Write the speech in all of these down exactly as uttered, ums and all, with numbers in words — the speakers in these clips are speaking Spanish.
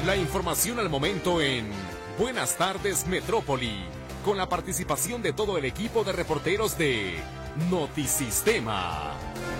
La información al momento en Buenas Tardes Metrópoli, con la participación de todo el equipo de reporteros de Notisistema.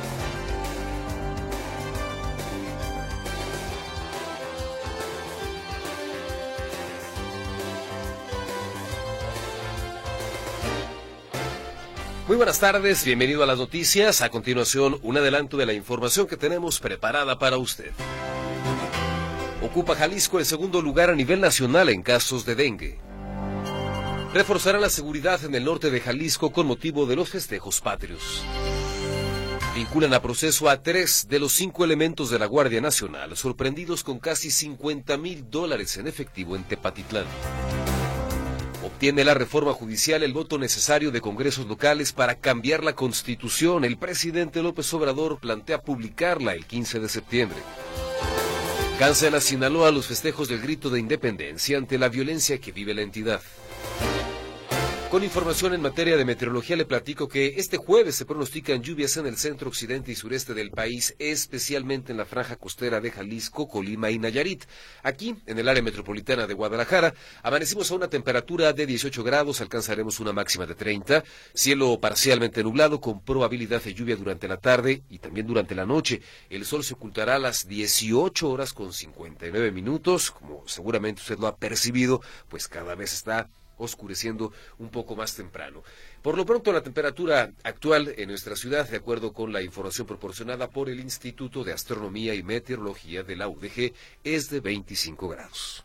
Muy buenas tardes, bienvenido a las noticias. A continuación, un adelanto de la información que tenemos preparada para usted. Ocupa Jalisco el segundo lugar a nivel nacional en casos de dengue. Reforzará la seguridad en el norte de Jalisco con motivo de los festejos patrios. Vinculan a proceso a tres de los cinco elementos de la Guardia Nacional, sorprendidos con casi cincuenta mil dólares en efectivo en Tepatitlán. Obtiene la reforma judicial el voto necesario de congresos locales para cambiar la Constitución. El presidente López Obrador plantea publicarla el quince de septiembre. Cancelan a Sinaloa los festejos del grito de independencia ante la violencia que vive la entidad. Con información en materia de meteorología le platico que este jueves se pronostican lluvias en el centro, occidente y sureste del país, especialmente en la franja costera de Jalisco, Colima y Nayarit. Aquí, en el área metropolitana de Guadalajara, amanecimos a una temperatura de dieciocho grados, alcanzaremos una máxima de treinta, cielo parcialmente nublado con probabilidad de lluvia durante la tarde y también durante la noche. El sol se ocultará a las dieciocho horas con cincuenta y nueve minutos, como seguramente usted lo ha percibido, pues cada vez está oscureciendo un poco más temprano. Por lo pronto, la temperatura actual en nuestra ciudad, de acuerdo con la información proporcionada por el Instituto de Astronomía y Meteorología de la U D G, es de veinticinco grados.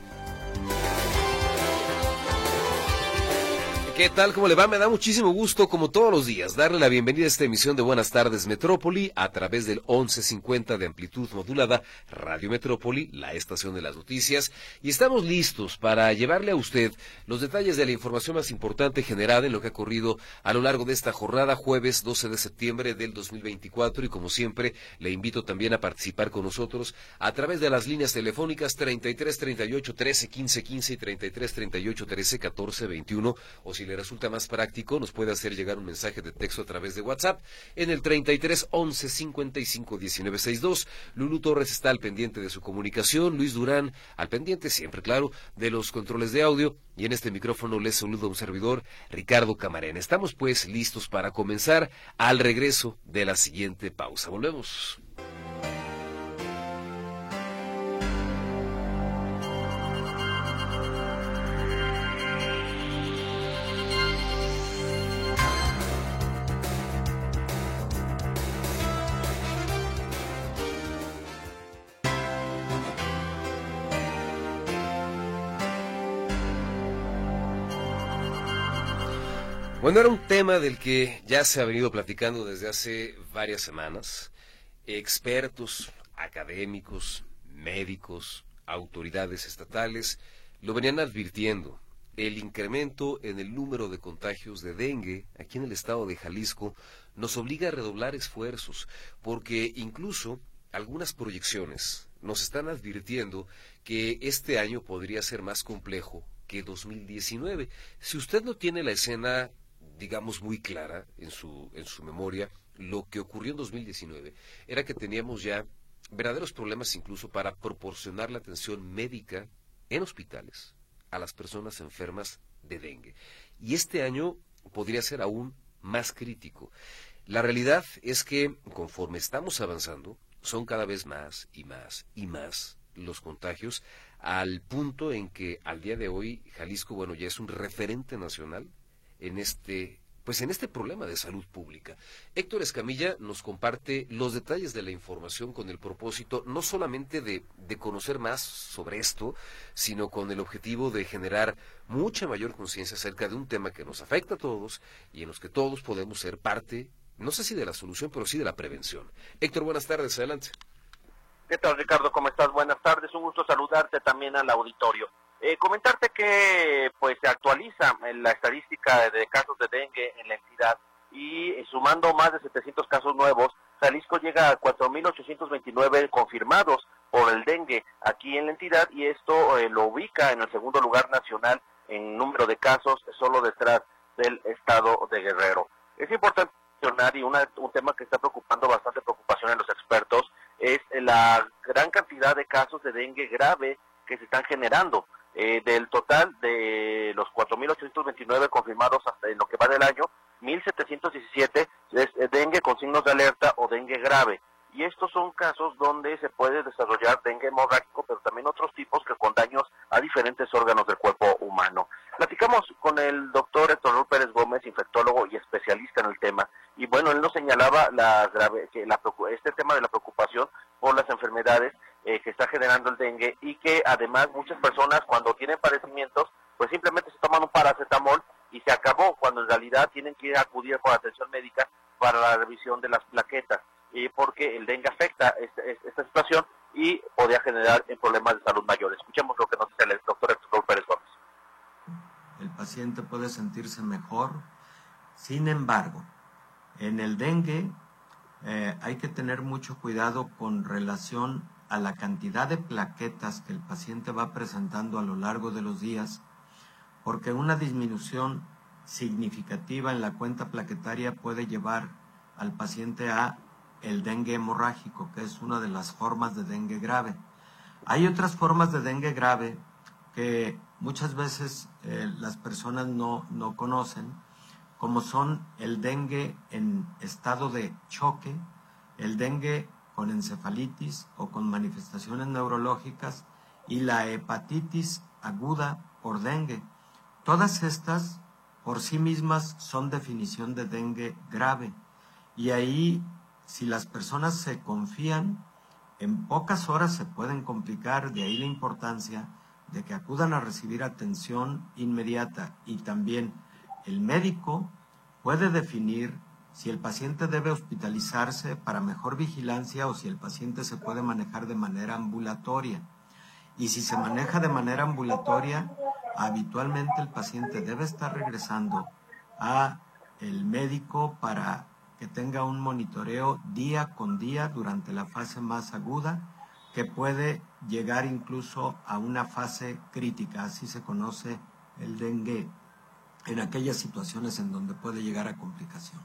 ¿Qué tal? ¿Cómo le va? Me da muchísimo gusto, como todos los días, darle la bienvenida a esta emisión de Buenas Tardes Metrópoli a través del once cincuenta de amplitud modulada, Radio Metrópoli, la estación de las noticias, y estamos listos para llevarle a usted los detalles de la información más importante generada en lo que ha ocurrido a lo largo de esta jornada, jueves doce de septiembre del dos mil veinticuatro, y como siempre, le invito también a participar con nosotros a través de las líneas telefónicas treinta y tres, treinta y ocho, trece, quince, quince y treinta y tres, treinta y ocho, trece, catorce, veintiuno, o si le resulta más práctico, nos puede hacer llegar un mensaje de texto a través de WhatsApp en el treinta y tres, once, cincuenta y cinco, diecinueve, sesenta y dos. Lulú Torres está al pendiente de su comunicación, Luis Durán al pendiente, siempre claro, de los controles de audio, y en este micrófono les saluda un servidor, Ricardo Camarena. Estamos pues listos para comenzar al regreso de la siguiente pausa. Volvemos. Bueno, era un tema del que ya se ha venido platicando desde hace varias semanas. Expertos, académicos, médicos, autoridades estatales lo venían advirtiendo. El incremento en el número de contagios de dengue aquí en el estado de Jalisco nos obliga a redoblar esfuerzos, porque incluso algunas proyecciones nos están advirtiendo que este año podría ser más complejo que dos mil diecinueve. Si usted no tiene la escena, digamos, muy clara en su, en su memoria, lo que ocurrió en dos mil diecinueve era que teníamos ya verdaderos problemas incluso para proporcionar la atención médica en hospitales a las personas enfermas de dengue. Y este año podría ser aún más crítico. La realidad es que conforme estamos avanzando, son cada vez más y más y más los contagios, al punto en que al día de hoy Jalisco, bueno, ya es un referente nacional en este, pues en este problema de salud pública. Héctor Escamilla nos comparte los detalles de la información con el propósito no solamente de, de conocer más sobre esto, sino con el objetivo de generar mucha mayor conciencia acerca de un tema que nos afecta a todos y en los que todos podemos ser parte, no sé si de la solución, pero sí de la prevención. Héctor, buenas tardes, adelante. ¿Qué tal, Ricardo? ¿Cómo estás? Buenas tardes, un gusto saludarte también al auditorio. Eh, comentarte que pues se actualiza la estadística de casos de dengue en la entidad y eh, sumando más de setecientos casos nuevos, Jalisco llega a cuatro mil ochocientos veintinueve confirmados por el dengue aquí en la entidad, y esto eh, lo ubica en el segundo lugar nacional en número de casos, solo detrás del estado de Guerrero. Es importante mencionar, y una, un tema que está preocupando bastante preocupación en los expertos, es la gran cantidad de casos de dengue grave que se están generando. Eh, del total de los cuatro mil ochocientos veintinueve confirmados hasta en lo que va del año, mil setecientos diecisiete es dengue con signos de alerta o dengue grave. Y estos son casos donde se puede desarrollar dengue hemorrágico, pero también otros tipos que con daños a diferentes órganos del cuerpo humano. Platicamos con el doctor Héctor Pérez Gómez, infectólogo y especialista en el tema, y bueno, él nos señalaba la grave, que la, este tema de la preocupación por las enfermedades eh, que está generando el dengue, y que además muchas personas cuando tienen padecimientos, pues simplemente se toman un paracetamol y se acabó, cuando en realidad tienen que ir a acudir con atención médica para la revisión de las plaquetas, y porque el dengue afecta este, esta situación y podría generar problemas de salud mayores. Escuchemos lo que nos dice el doctor Héctor Pérez Gómez. El paciente puede sentirse mejor, sin embargo, en el dengue eh, hay que tener mucho cuidado con relación a la cantidad de plaquetas que el paciente va presentando a lo largo de los días, porque una disminución significativa en la cuenta plaquetaria puede llevar al paciente a el dengue hemorrágico, que es una de las formas de dengue grave. Hay otras formas de dengue grave que muchas veces eh, las personas no, no conocen, como son el dengue en estado de choque, el dengue con encefalitis o con manifestaciones neurológicas y la hepatitis aguda por dengue. Todas estas por sí mismas son definición de dengue grave, y ahí si las personas se confían, en pocas horas se pueden complicar, de ahí la importancia de que acudan a recibir atención inmediata, y también el médico puede definir si el paciente debe hospitalizarse para mejor vigilancia o si el paciente se puede manejar de manera ambulatoria. Y si se maneja de manera ambulatoria, habitualmente el paciente debe estar regresando a el médico para que tenga un monitoreo día con día durante la fase más aguda, que puede llegar incluso a una fase crítica, así se conoce el dengue, en aquellas situaciones en donde puede llegar a complicación.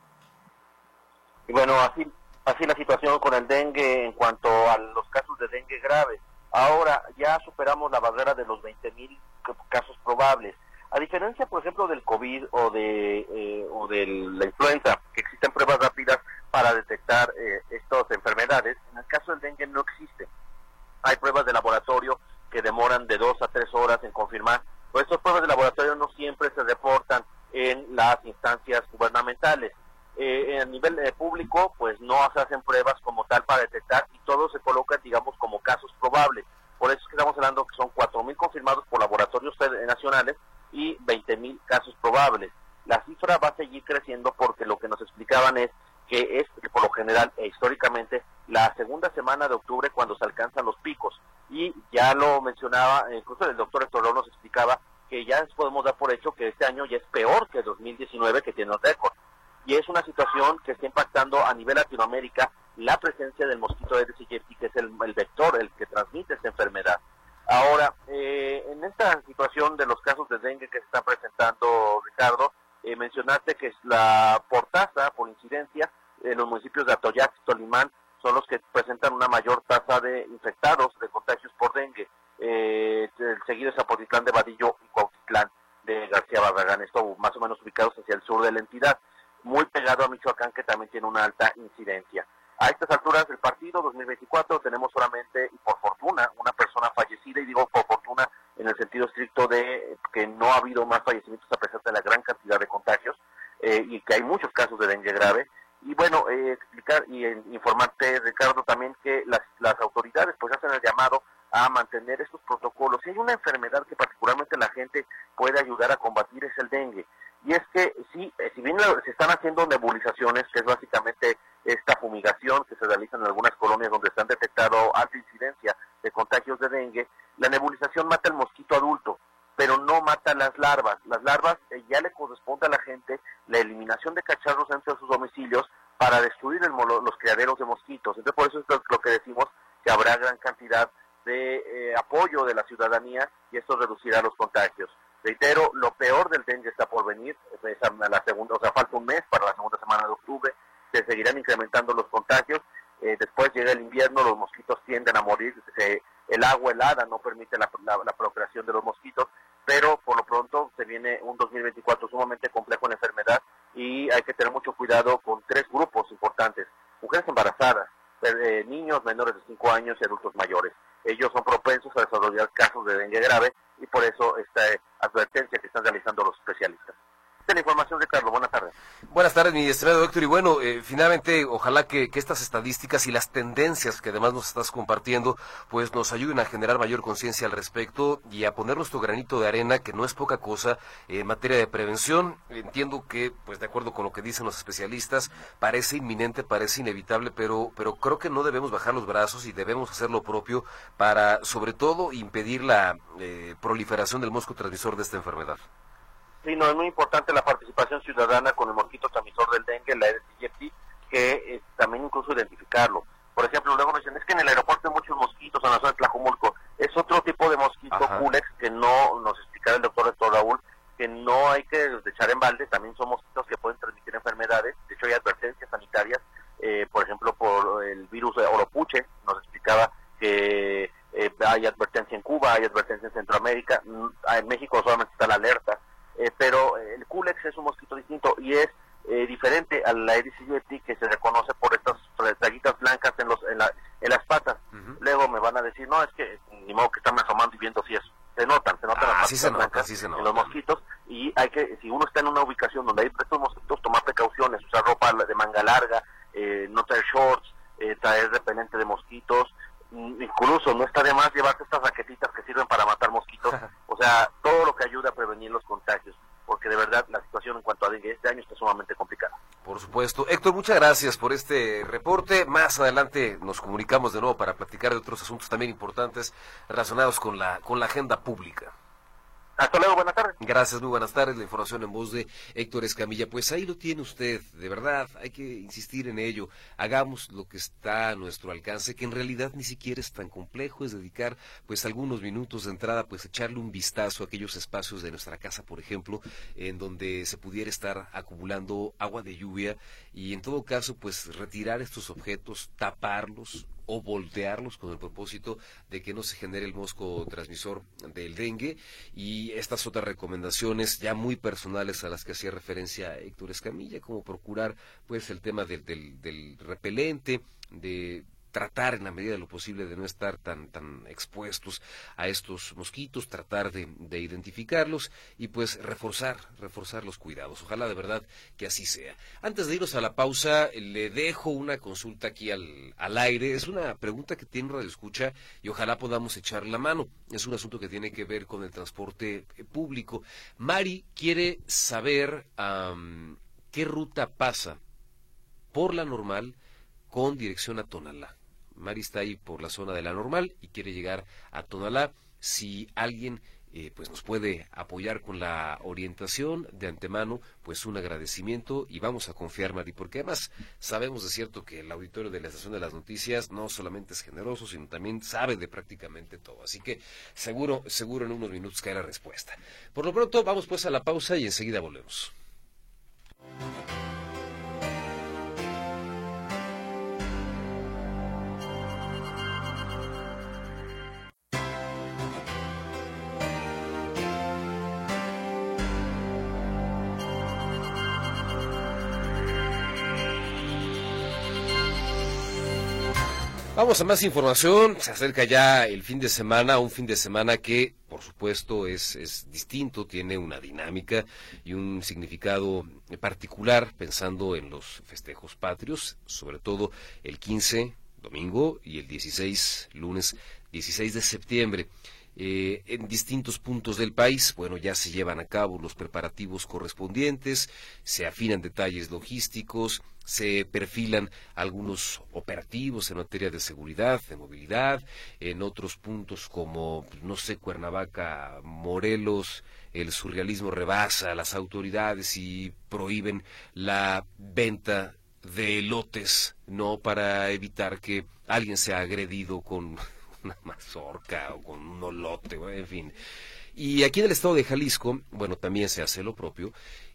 Y bueno, así, así la situación con el dengue en cuanto a los casos de dengue grave. Ahora ya superamos la barrera de los veinte mil casos probables. A diferencia, por ejemplo, del COVID o de eh, o de la influenza, que existen pruebas rápidas para detectar eh, estas enfermedades, en el caso del dengue no existe. Hay pruebas de laboratorio que demoran de dos a tres horas en confirmar, pero estas pruebas de laboratorio no siempre se reportan en las instancias gubernamentales. Eh, a nivel eh, público, pues no se hacen pruebas como tal para detectar, y todo se coloca, digamos, como casos probables. Por eso es que estamos hablando que son cuatro mil confirmados por laboratorios nacionales y veinte mil casos probables. La cifra va a seguir creciendo porque lo que nos explicaban es que es, por lo general e históricamente, la segunda semana de octubre cuando se alcanzan los picos. Y ya lo mencionaba, incluso el doctor Héctor nos explicaba que ya podemos dar por hecho que este año ya es peor que dos mil diecinueve, que tiene un récord. Y es una situación que está impactando a nivel Latinoamérica la presencia del mosquito Aedes aegypti, que es el, el vector, el que transmite esta enfermedad. Ahora, eh, en esta situación de los casos de dengue que se están presentando, Ricardo, eh, mencionaste que la por tasa, por incidencia, en los municipios de Atoyac y Tolimán son los que presentan una mayor tasa de infectados, de contagios por dengue, eh, seguido de Zapotitlán de Vadillo y Cuautitlán de García Barragán, esto más o menos ubicados hacia el sur de la entidad, muy pegado a Michoacán, que también tiene una alta incidencia. A estas alturas del partido dos mil veinticuatro tenemos solamente, y por fortuna, una persona fallecida, y digo por fortuna en el sentido estricto de que no ha habido más fallecimientos a pesar de la gran cantidad de contagios, eh, y que hay muchos casos de dengue grave. Y bueno, eh, explicar y eh, informarte, Ricardo, también que las, las autoridades pues hacen el llamado a mantener estos protocolos. Si hay una enfermedad que particularmente la gente puede ayudar a combatir, es el dengue. Y es que sí, si bien se están haciendo nebulizaciones, que es básicamente esta fumigación que se realiza en algunas colonias donde se han detectado alta incidencia de contagios de dengue, la nebulización mata el mosquito adulto, pero no mata las larvas. Las larvas eh, ya le corresponde a la gente la eliminación de cacharros dentro de sus domicilios para destruir el, los criaderos de mosquitos. Entonces por eso es lo que decimos, que habrá gran cantidad de eh, apoyo de la ciudadanía, y esto reducirá los contagios. Reitero, lo peor del dengue está por venir, es la segunda, o sea, falta un mes para la segunda semana de octubre, se seguirán incrementando los contagios, eh, después llega el invierno, los mosquitos tienden a morir, se el agua helada no permite la, la, la procreación de los mosquitos, pero por lo pronto se viene un dos mil veinticuatro sumamente complejo en la enfermedad y hay que tener mucho cuidado con tres grupos importantes: mujeres embarazadas, eh, niños menores de cinco años y adultos mayores. Ellos son propensos a desarrollar casos de dengue grave y por eso esta eh, advertencia que están realizando los especialistas. Esta es la información, Ricardo. Buenas tardes. Buenas tardes, mi estimado doctor. Y bueno, eh, finalmente, ojalá que, que estas estadísticas y las tendencias que además nos estás compartiendo, pues nos ayuden a generar mayor conciencia al respecto y a poner nuestro granito de arena, que no es poca cosa, eh, en materia de prevención. Entiendo que, pues de acuerdo con lo que dicen los especialistas, parece inminente, parece inevitable, pero, pero creo que no debemos bajar los brazos y debemos hacer lo propio para, sobre todo, impedir la eh, proliferación del mosco transmisor de esta enfermedad. Sí, no, es muy importante la participación ciudadana con el mosquito transmisor del dengue, la Aedes aegypti, que eh, también incluso identificarlo. Por ejemplo, luego me dicen, es que en el aeropuerto hay muchos mosquitos en la zona de Tlajomulco. Es otro tipo de mosquito, Culex, que no nos explicaba el doctor Héctor Raúl, que no hay que echar en balde. También son mosquitos que pueden transmitir enfermedades. De hecho, hay advertencias sanitarias, eh, por ejemplo, por el virus de Oropuche, nos explicaba que eh, hay advertencia en Cuba, hay advertencia en Centroamérica, en México solamente está la alerta. Eh, pero el Culex es un mosquito distinto y es eh, diferente a la Aedes aegypti, que se reconoce por estas rayitas blancas en los en, la, en las patas. Uh-huh. Luego me van a decir, no, es que ni modo que están asomando y viendo si eso. Se notan, se notan ah, las patas sí se blancas nota, sí se nota. en los mosquitos, y hay que, si uno está en una ubicación donde hay estos mosquitos, tomar precauciones, usar ropa de manga larga, eh, no traer shorts, eh, traer repelente de mosquitos. Incluso no está de más llevarte estas raquetitas que sirven para matar mosquitos, o sea, todo lo que ayuda a prevenir los contagios, porque de verdad la situación en cuanto a dengue este año está sumamente complicada. Por supuesto. Héctor, muchas gracias por este reporte. Más adelante nos comunicamos de nuevo para platicar de otros asuntos también importantes relacionados con la, con la agenda pública. Hasta luego, buenas tardes. Gracias, muy buenas tardes. La información en voz de Héctor Escamilla. Pues ahí lo tiene usted, de verdad, hay que insistir en ello. Hagamos lo que está a nuestro alcance, que en realidad ni siquiera es tan complejo, es dedicar pues algunos minutos de entrada, pues echarle un vistazo a aquellos espacios de nuestra casa, por ejemplo, en donde se pudiera estar acumulando agua de lluvia y en todo caso, pues retirar estos objetos, taparlos o voltearlos con el propósito de que no se genere el mosco transmisor del dengue. Y estas otras recomendaciones ya muy personales a las que hacía referencia Héctor Escamilla, como procurar pues el tema del, del, del repelente, de tratar en la medida de lo posible de no estar tan tan expuestos a estos mosquitos, tratar de, de identificarlos y pues reforzar, reforzar los cuidados. Ojalá de verdad que así sea. Antes de irnos a la pausa, le dejo una consulta aquí al, al aire. Es una pregunta que tiene Radio Escucha y ojalá podamos echar la mano. Es un asunto que tiene que ver con el transporte público. Mari quiere saber um, qué ruta pasa por la Normal con dirección a Tonalá. Mari está ahí por la zona de la Normal y quiere llegar a Tonalá. Si alguien eh, pues nos puede apoyar con la orientación de antemano, pues un agradecimiento y vamos a confiar, Mari, porque además sabemos de cierto que el auditorio de la Estación de las Noticias no solamente es generoso, sino también sabe de prácticamente todo. Así que seguro, seguro en unos minutos cae la respuesta. Por lo pronto vamos pues a la pausa y enseguida volvemos. Vamos a más información. Se acerca ya el fin de semana, un fin de semana que, por supuesto, es, es distinto, tiene una dinámica y un significado particular, pensando en los festejos patrios, sobre todo el quince, domingo, y el dieciséis, lunes dieciséis de septiembre. Eh, en distintos puntos del país, bueno, ya se llevan a cabo los preparativos correspondientes, se afinan detalles logísticos, se perfilan algunos operativos en materia de seguridad, de movilidad, en otros puntos como, no sé, Cuernavaca, Morelos, el surrealismo rebasa a las autoridades y prohíben la venta de elotes, no para evitar que alguien sea agredido con una mazorca o con un olote, en fin. Y aquí en el estado de Jalisco, bueno, también se hace lo propio,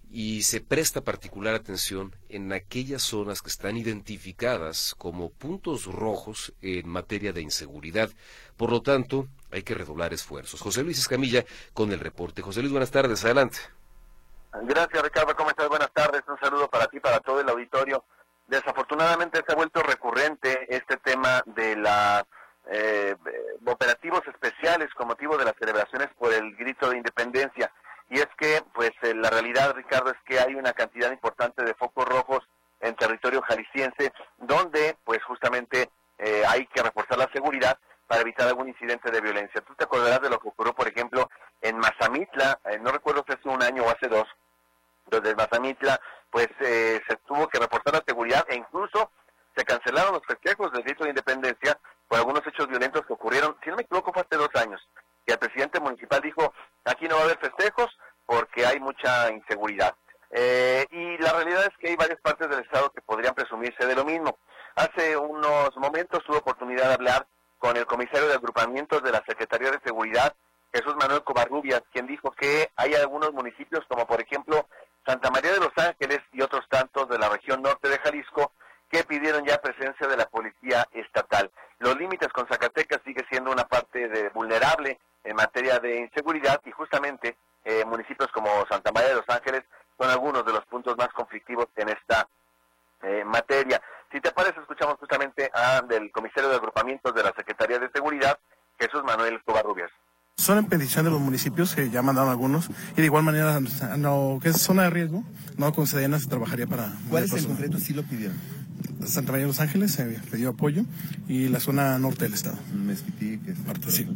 y se presta particular atención en aquellas zonas que están identificadas como puntos rojos en materia de inseguridad. Por lo tanto, hay que redoblar esfuerzos. José Luis Escamilla con el reporte. José Luis, buenas tardes, adelante. Gracias, Ricardo, ¿cómo estás? Buenas tardes, un saludo para ti, para todo el auditorio. Desafortunadamente se ha vuelto recurrente este tema de la eh, operativos especiales con motivo de las celebraciones por el grito de independencia. Y es que, pues, eh, la realidad, Ricardo, es que hay una cantidad importante de focos rojos en territorio jalisciense, donde, pues, justamente eh, hay que reforzar la seguridad para evitar algún incidente de violencia. Tú te acordarás de lo que ocurrió, por ejemplo, en Mazamitla, eh, no recuerdo si hace un año o hace dos, donde en Mazamitla, pues, eh, se tuvo que reforzar la seguridad e incluso se cancelaron los festejos del grito de independencia por algunos hechos violentos que ocurrieron, si no me equivoco, fue hace dos años. Y el presidente municipal dijo, aquí no va a haber festejos porque hay mucha inseguridad. Eh, y la realidad es que hay varias partes del estado que podrían presumirse de lo mismo. Hace unos momentos tuve oportunidad de hablar con el comisario de agrupamientos de la Secretaría de Seguridad, Jesús Manuel Covarrubias, quien dijo que hay algunos municipios, como por ejemplo Santa María de los Ángeles y otros tantos de la región norte de Jalisco, que pidieron ya presencia de la policía estatal. Los límites con Zacatecas sigue siendo una parte de vulnerable en materia de inseguridad y justamente eh, municipios como Santa María de los Ángeles son algunos de los puntos más conflictivos en esta eh, materia. Si te parece, escuchamos justamente a del comisario de agrupamientos de la Secretaría de Seguridad, Jesús Manuel Covarrubias. Son en petición de los municipios, que ya mandaron algunos, y de igual manera, en lo que es zona de riesgo, no con Sedena se trabajaría para... ¿Cuál es el concreto? Sí lo pidieron. Santa María de los Ángeles se eh, pidió apoyo, y la zona norte del estado. Mezquití, que es parte, sí.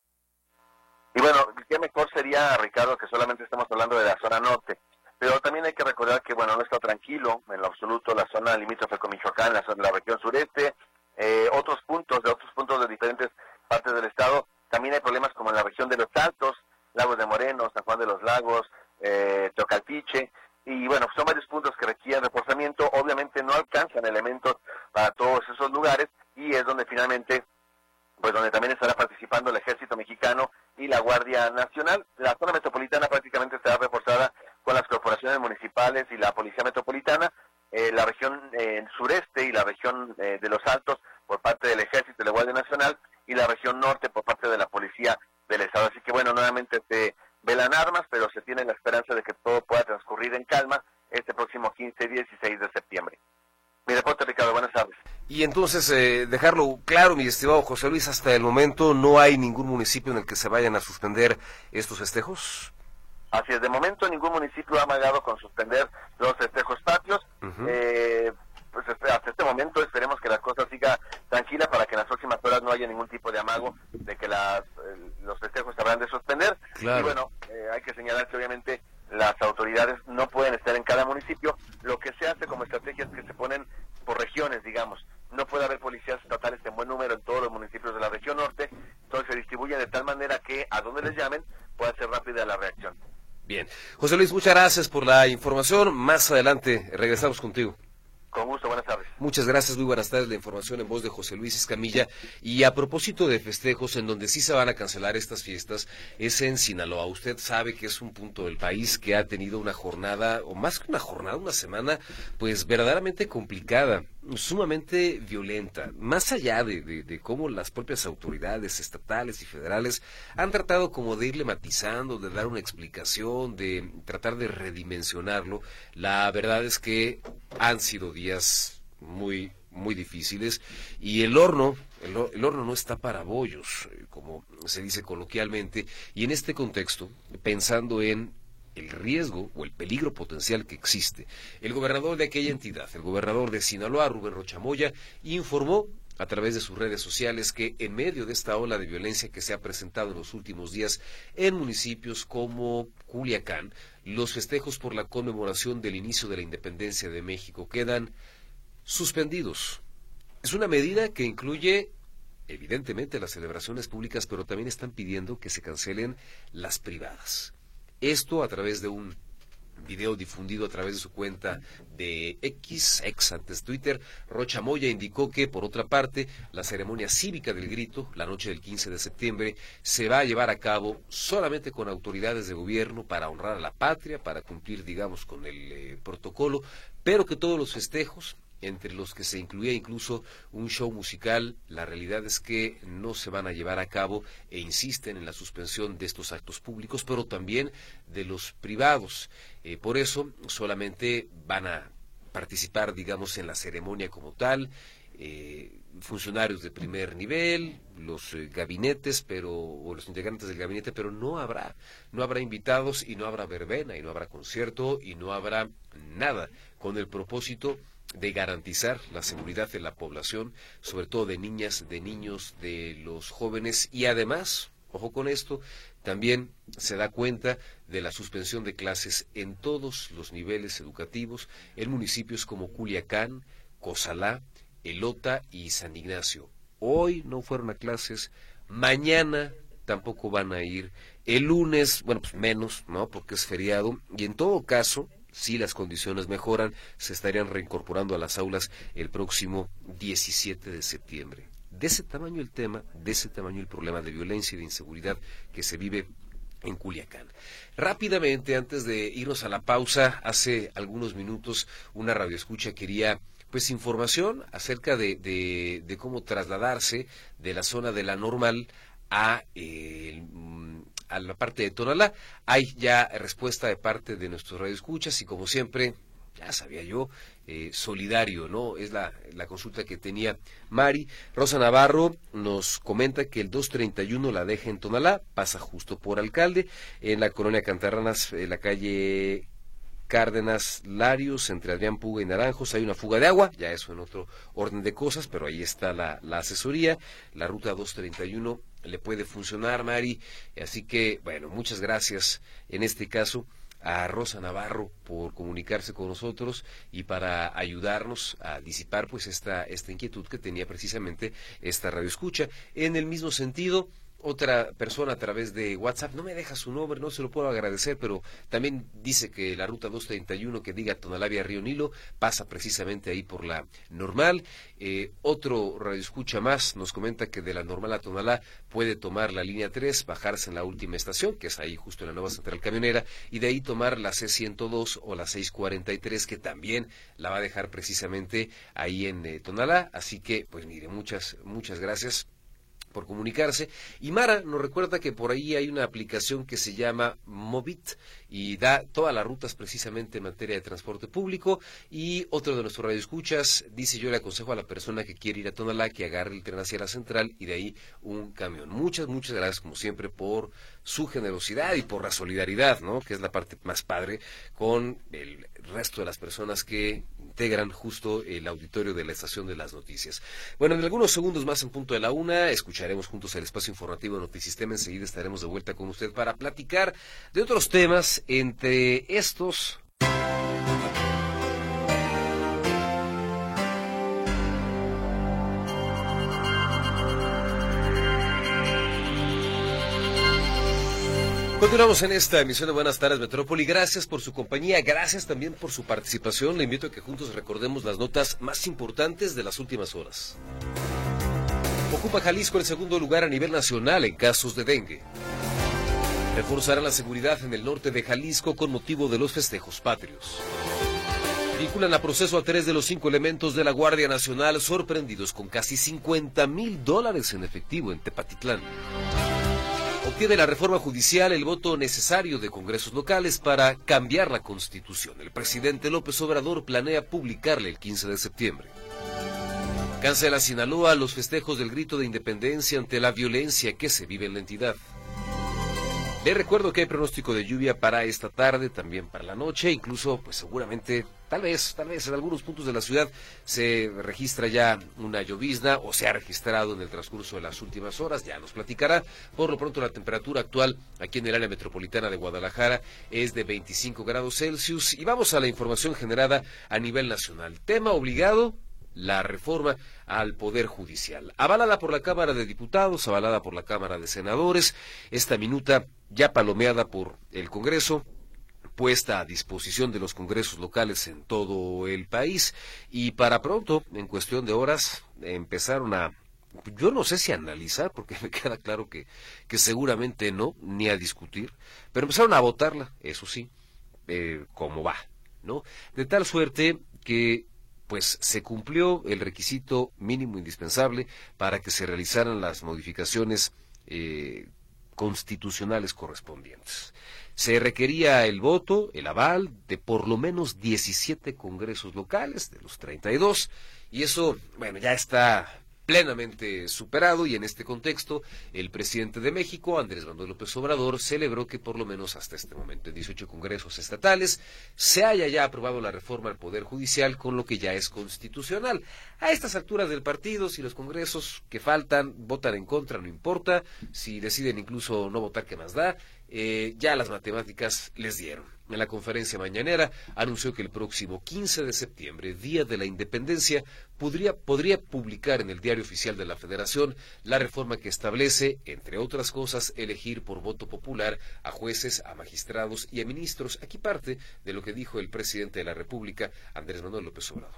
Y bueno, qué mejor sería, Ricardo, que solamente estamos hablando de la zona norte, pero también hay que recordar que, bueno, no está tranquilo en lo absoluto la zona limítrofe con Michoacán, la, zona, la región sureste, eh, otros puntos, de otros puntos de diferentes partes del estado. También hay problemas como en la región de Los Altos, Lagos de Moreno, San Juan de los Lagos, eh, Tocaltiche, y bueno, son varios puntos que requieren reforzamiento. Obviamente no alcanzan elementos para todos esos lugares, y es donde finalmente, pues donde también estará participando el Ejército Mexicano y la Guardia Nacional. La zona metropolitana prácticamente estará reforzada con las corporaciones municipales y la Policía Metropolitana, eh, la región eh, sureste y la región eh, de Los Altos por parte del Ejército y la Guardia Nacional, y la región norte por parte de la Policía del Estado. Así que bueno, nuevamente se velan armas, pero se tiene la esperanza de que todo pueda transcurrir en calma este próximo quince y dieciséis de septiembre. Mi reporte, Ricardo, buenas tardes. Y entonces, eh, dejarlo claro, mi estimado José Luis, hasta el momento no hay ningún municipio en el que se vayan a suspender estos festejos. Así es, de momento ningún municipio ha amagado con suspender los festejos patrios. Uh-huh. eh, pues hasta este momento esperemos que la cosa siga tranquila para que en las próximas horas no haya ningún tipo de amago de que las, eh, los festejos se habrán de suspender. Claro. Y bueno, eh, hay que señalar que obviamente las autoridades no pueden estar en cada municipio. Lo que se hace como estrategia es que se ponen por regiones, digamos. No puede haber policías estatales en buen número en todos los municipios de la región norte, entonces se distribuyen de tal manera que a donde les llamen pueda ser rápida la reacción. Bien. José Luis, muchas gracias por la información. Más adelante regresamos contigo. Con gusto, buenas tardes. Muchas gracias, muy buenas tardes. La información en voz de José Luis Escamilla. Y a propósito de festejos, en donde sí se van a cancelar estas fiestas, es en Sinaloa. Usted sabe que es un punto del país que ha tenido una jornada, o más que una jornada, una semana, pues verdaderamente complicada, sumamente violenta. Más allá de, de, de cómo las propias autoridades estatales y federales han tratado como de irle matizando, de dar una explicación, de tratar de redimensionarlo, la verdad es que han sido días muy muy difíciles y el horno el, el horno no está para bollos, como se dice coloquialmente, y en este contexto, pensando en el riesgo o el peligro potencial que existe, el gobernador de aquella entidad, el gobernador de Sinaloa, Rubén Rocha Moya, informó a través de sus redes sociales que en medio de esta ola de violencia que se ha presentado en los últimos días en municipios como Culiacán, los festejos por la conmemoración del inicio de la independencia de México quedan suspendidos. Es una medida que incluye evidentemente las celebraciones públicas, pero también están pidiendo que se cancelen las privadas. Esto a través de un video difundido a través de su cuenta de X, ex antes Twitter, Rocha Moya indicó que, por otra parte, la ceremonia cívica del grito, la noche del quince de septiembre, se va a llevar a cabo solamente con autoridades de gobierno para honrar a la patria, para cumplir, digamos, con el eh, protocolo, pero que todos los festejos, entre los que se incluía incluso un show musical, la realidad es que no se van a llevar a cabo e insisten en la suspensión de estos actos públicos, pero también de los privados. Eh, por eso solamente van a participar, digamos, en la ceremonia como tal, eh, funcionarios de primer nivel, los eh, gabinetes, pero o los integrantes del gabinete, pero no habrá, no habrá invitados y no habrá verbena y no habrá concierto y no habrá nada, con el propósito de garantizar la seguridad de la población, sobre todo de niñas, de niños, de los jóvenes, y además, ojo con esto, también se da cuenta de la suspensión de clases en todos los niveles educativos en municipios como Culiacán, Cozalá, Elota y San Ignacio. Hoy no fueron a clases, mañana tampoco van a ir, el lunes, bueno, pues menos, ¿no?, porque es feriado, y en todo caso, si las condiciones mejoran, se estarían reincorporando a las aulas el próximo diecisiete de septiembre. De ese tamaño el tema, de ese tamaño el problema de violencia y de inseguridad que se vive en Culiacán. Rápidamente, antes de irnos a la pausa, hace algunos minutos una radioescucha quería pues información acerca de, de, de cómo trasladarse de la zona de la Normal a eh, a la parte de Tonalá. Hay ya respuesta de parte de nuestros radioescuchas y, como siempre, ya sabía yo, eh, solidario, ¿no? Es la, la consulta que tenía Mari. Rosa Navarro nos comenta que el dos treinta y uno la deja en Tonalá, pasa justo por Alcalde, en la colonia Cantarranas, en la calle Cárdenas Larios, entre Adrián Puga y Naranjos, hay una fuga de agua, ya eso en otro orden de cosas, pero ahí está la, la asesoría. La ruta dos treinta y uno le puede funcionar, Mari, así que, bueno, muchas gracias en este caso a Rosa Navarro por comunicarse con nosotros y para ayudarnos a disipar pues esta, esta inquietud que tenía precisamente esta radioescucha. En el mismo sentido, otra persona a través de WhatsApp, no me deja su nombre, no se lo puedo agradecer, pero también dice que la ruta dos treinta y uno que diga Tonalá vía Río Nilo pasa precisamente ahí por la Normal. Eh, otro radioescucha más nos comenta que de la Normal a Tonalá puede tomar la línea tres, bajarse en la última estación, que es ahí justo en la nueva central camionera, y de ahí tomar la C ciento dos o la seiscientos cuarenta y tres, que también la va a dejar precisamente ahí en eh, Tonalá. Así que, pues mire, muchas, muchas gracias por comunicarse. Y Mara nos recuerda que por ahí hay una aplicación que se llama Movit y da todas las rutas precisamente en materia de transporte público. Y otro de nuestros radioescuchas dice: yo le aconsejo a la persona que quiere ir a Tonalá que agarre el tren hacia la central y de ahí un camión. Muchas, muchas gracias como siempre por su generosidad y por la solidaridad, ¿no?, que es la parte más padre con el resto de las personas que integran justo el auditorio de la Estación de las Noticias. Bueno, en algunos segundos más, en punto de la una, escucharemos juntos el espacio informativo de Notisistema. Enseguida estaremos de vuelta con usted para platicar de otros temas, entre estos... Continuamos en esta emisión de Buenas Tardes Metrópoli. Gracias por su compañía, gracias también por su participación. Le invito a que juntos recordemos las notas más importantes de las últimas horas. Ocupa Jalisco el segundo lugar a nivel nacional en casos de dengue. Reforzarán la seguridad en el norte de Jalisco con motivo de los festejos patrios. Vinculan a proceso a tres de los cinco elementos de la Guardia Nacional sorprendidos con casi cincuenta mil dólares en efectivo en Tepatitlán. Obtiene la reforma judicial el voto necesario de congresos locales para cambiar la Constitución. El presidente López Obrador planea publicarle el quince de septiembre. Cancela Sinaloa los festejos del grito de independencia ante la violencia que se vive en la entidad. Les recuerdo que hay pronóstico de lluvia para esta tarde, también para la noche, incluso pues seguramente, tal vez, tal vez en algunos puntos de la ciudad se registra ya una llovizna o se ha registrado en el transcurso de las últimas horas, ya nos platicará. Por lo pronto la temperatura actual aquí en el área metropolitana de Guadalajara es de veinticinco grados Celsius y vamos a la información generada a nivel nacional. Tema obligado: la reforma al Poder Judicial. Avalada por la Cámara de Diputados, avalada por la Cámara de Senadores, esta minuta ya palomeada por el Congreso, puesta a disposición de los congresos locales en todo el país. Y para pronto, en cuestión de horas, empezaron a, yo no sé si a analizar, porque me queda claro que, que seguramente no, ni a discutir, pero empezaron a votarla, eso sí, eh, como va, ¿no? De tal suerte que pues se cumplió el requisito mínimo indispensable para que se realizaran las modificaciones eh, constitucionales correspondientes. Se requería el voto, el aval de por lo menos diecisiete congresos locales de los treinta y dos, y eso, bueno, ya está plenamente superado, y en este contexto el presidente de México, Andrés Manuel López Obrador, celebró que por lo menos hasta este momento en dieciocho congresos estatales se haya ya aprobado la reforma al Poder Judicial, con lo que ya es constitucional. A estas alturas del partido, si los congresos que faltan votan en contra, no importa, si deciden incluso no votar, ¿qué más da? Eh, ya las matemáticas les dieron. En la conferencia mañanera anunció que el próximo quince de septiembre, Día de la Independencia, podría, podría publicar en el Diario Oficial de la Federación la reforma que establece, entre otras cosas, elegir por voto popular a jueces, a magistrados y a ministros. Aquí parte de lo que dijo el presidente de la República, Andrés Manuel López Obrador.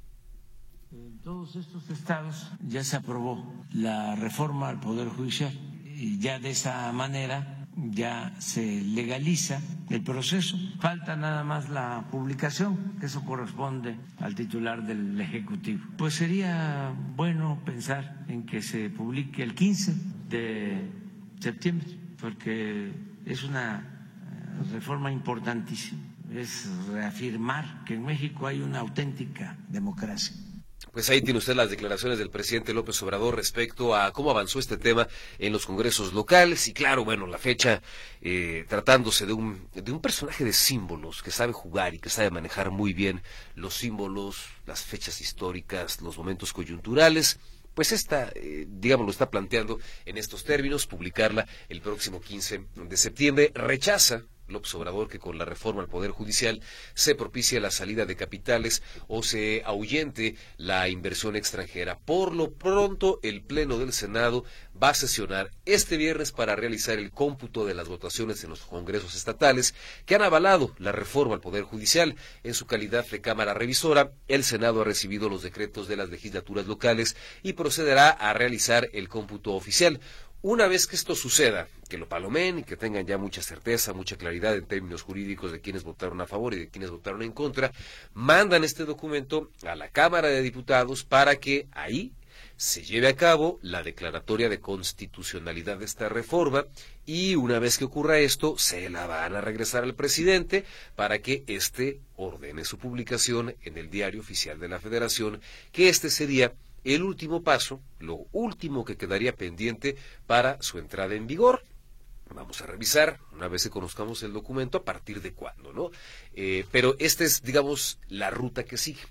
En todos estos estados ya se aprobó la reforma al Poder Judicial y ya de esa manera ya se legaliza el proceso. Falta nada más la publicación, que eso corresponde al titular del Ejecutivo. Pues sería bueno pensar en que se publique el quince de septiembre, porque es una reforma importantísima. Es reafirmar que en México hay una auténtica democracia. Pues ahí tiene usted las declaraciones del presidente López Obrador respecto a cómo avanzó este tema en los congresos locales. Y claro, bueno, la fecha, eh, tratándose de un, de un personaje de símbolos que sabe jugar y que sabe manejar muy bien los símbolos, las fechas históricas, los momentos coyunturales, pues esta, eh, digamos, lo está planteando en estos términos, publicarla el próximo quince de septiembre. Rechaza López Obrador que con la reforma al Poder Judicial se propicie la salida de capitales o se ahuyente la inversión extranjera. Por lo pronto, el Pleno del Senado va a sesionar este viernes para realizar el cómputo de las votaciones en los congresos estatales que han avalado la reforma al Poder Judicial. En su calidad de Cámara Revisora, el Senado ha recibido los decretos de las legislaturas locales y procederá a realizar el cómputo oficial. Una vez que esto suceda, que lo palomen y que tengan ya mucha certeza, mucha claridad en términos jurídicos de quienes votaron a favor y de quienes votaron en contra, mandan este documento a la Cámara de Diputados para que ahí se lleve a cabo la declaratoria de constitucionalidad de esta reforma, y una vez que ocurra esto, se la van a regresar al presidente para que éste ordene su publicación en el Diario Oficial de la Federación, que este sería el último paso, lo último que quedaría pendiente para su entrada en vigor. Vamos a revisar, una vez que conozcamos el documento, a partir de cuándo, ¿no? Eh, pero esta es, digamos, la ruta que sigue.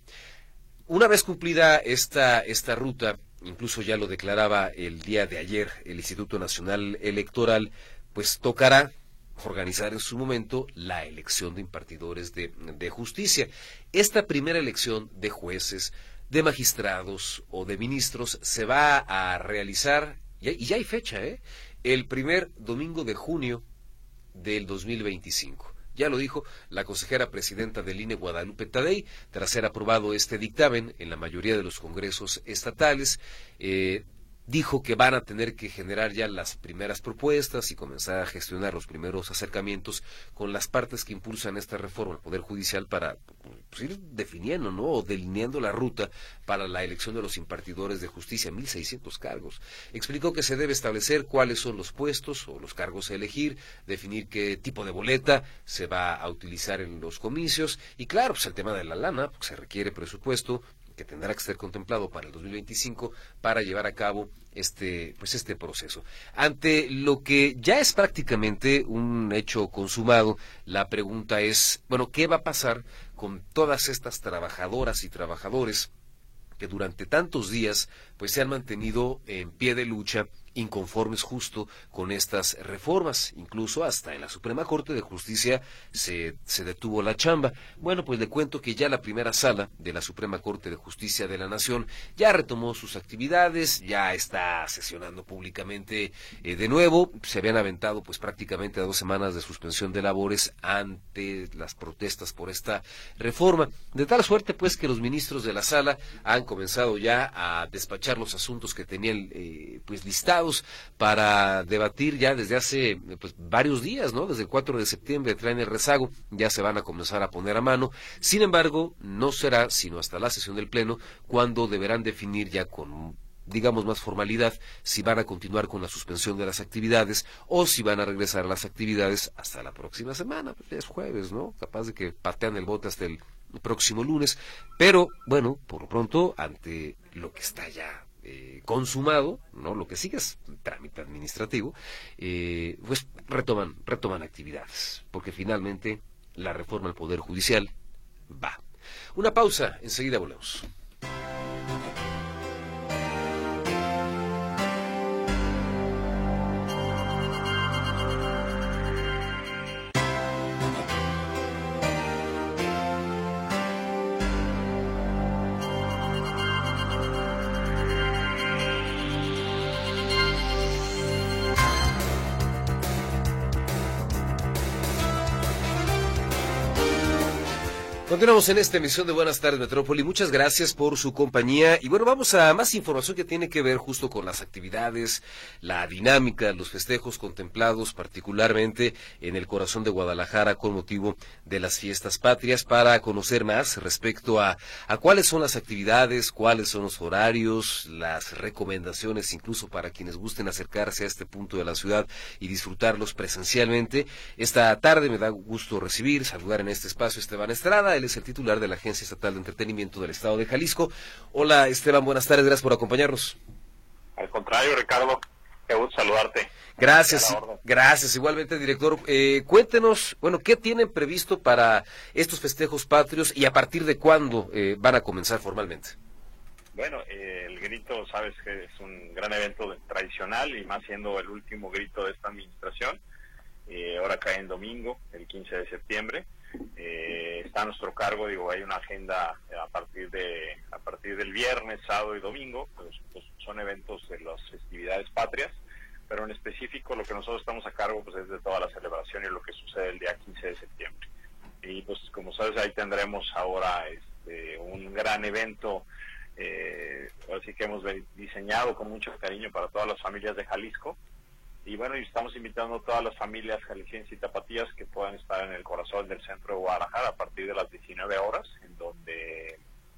Una vez cumplida esta, esta ruta, incluso ya lo declaraba el día de ayer el Instituto Nacional Electoral, pues tocará organizar en su momento la elección de impartidores de, de justicia. Esta primera elección de jueces, de magistrados o de ministros se va a realizar, y ya hay fecha, ¿eh? el primer domingo de junio del dos mil veinticinco. Ya lo dijo la consejera presidenta del I N E, Guadalupe Tadei, tras ser aprobado este dictamen en la mayoría de los congresos estatales. Eh, dijo que van a tener que generar ya las primeras propuestas y comenzar a gestionar los primeros acercamientos con las partes que impulsan esta reforma al Poder Judicial para pues, ir definiendo, ¿no? o delineando la ruta para la elección de los impartidores de justicia, mil seiscientos cargos. Explicó que se debe establecer cuáles son los puestos o los cargos a elegir, definir qué tipo de boleta se va a utilizar en los comicios, y claro, pues el tema de la lana, pues, se requiere presupuesto que tendrá que ser contemplado para el dos mil veinticinco para llevar a cabo este pues este proceso. Ante lo que ya es prácticamente un hecho consumado, la pregunta es, bueno, ¿qué va a pasar con todas estas trabajadoras y trabajadores que durante tantos días pues se han mantenido en pie de lucha inconformes justo con estas reformas. Incluso hasta en la Suprema Corte de Justicia se, se detuvo la chamba. Bueno, pues le cuento que ya la primera sala de la Suprema Corte de Justicia de la Nación ya retomó sus actividades, ya está sesionando públicamente eh, de nuevo. Se habían aventado pues prácticamente a dos semanas de suspensión de labores ante las protestas por esta reforma. De tal suerte pues que los ministros de la sala han comenzado ya a despachar los asuntos que tenían eh, pues listados para debatir ya desde hace pues, varios días, ¿no? Desde el cuatro de septiembre traen el rezago, ya se van a comenzar a poner a mano. Sin embargo, no será sino hasta la sesión del Pleno cuando deberán definir ya con, digamos, más formalidad si van a continuar con la suspensión de las actividades o si van a regresar a las actividades hasta la próxima semana. Es jueves, ¿no? Capaz de que patean el bote hasta el próximo lunes. Pero, bueno, por lo pronto, ante lo que está ya Eh, consumado, no, lo que sigue es trámite administrativo, eh, pues retoman, retoman actividades, porque finalmente la reforma al Poder Judicial va. Una pausa, enseguida volvemos. Continuamos en esta emisión de Buenas Tardes Metrópoli. Muchas gracias por su compañía. Y bueno, vamos a más información que tiene que ver justo con las actividades, la dinámica, los festejos contemplados particularmente en el corazón de Guadalajara con motivo de las fiestas patrias, para conocer más respecto a, a cuáles son las actividades, cuáles son los horarios, las recomendaciones incluso para quienes gusten acercarse a este punto de la ciudad y disfrutarlos presencialmente. Esta tarde me da gusto recibir, saludar en este espacio a Esteban Estrada. Él es el titular de la Agencia Estatal de Entretenimiento del Estado de Jalisco. Hola Esteban, buenas tardes, gracias por acompañarnos. Al contrario, Ricardo, qué gusto saludarte. Gracias, gracias, igualmente director. Eh, cuéntenos, bueno, ¿qué tienen previsto para estos festejos patrios y a partir de cuándo eh, van a comenzar formalmente? Bueno, eh, el grito, sabes que es un gran evento tradicional y más siendo el último grito de esta administración. Eh, ahora cae en domingo, el quince de septiembre. Eh, está a nuestro cargo, digo, hay una agenda a partir de a partir del viernes, sábado y domingo, pues, pues son eventos de las festividades patrias, pero en específico lo que nosotros estamos a cargo pues es de toda la celebración y lo que sucede el día quince de septiembre. Y pues como sabes, ahí tendremos ahora este un gran evento, eh, así que hemos diseñado con mucho cariño para todas las familias de Jalisco. Y bueno, y estamos invitando a todas las familias jaliscienses y tapatías que puedan estar en el corazón del centro de Guadalajara a partir de las diecinueve horas, en donde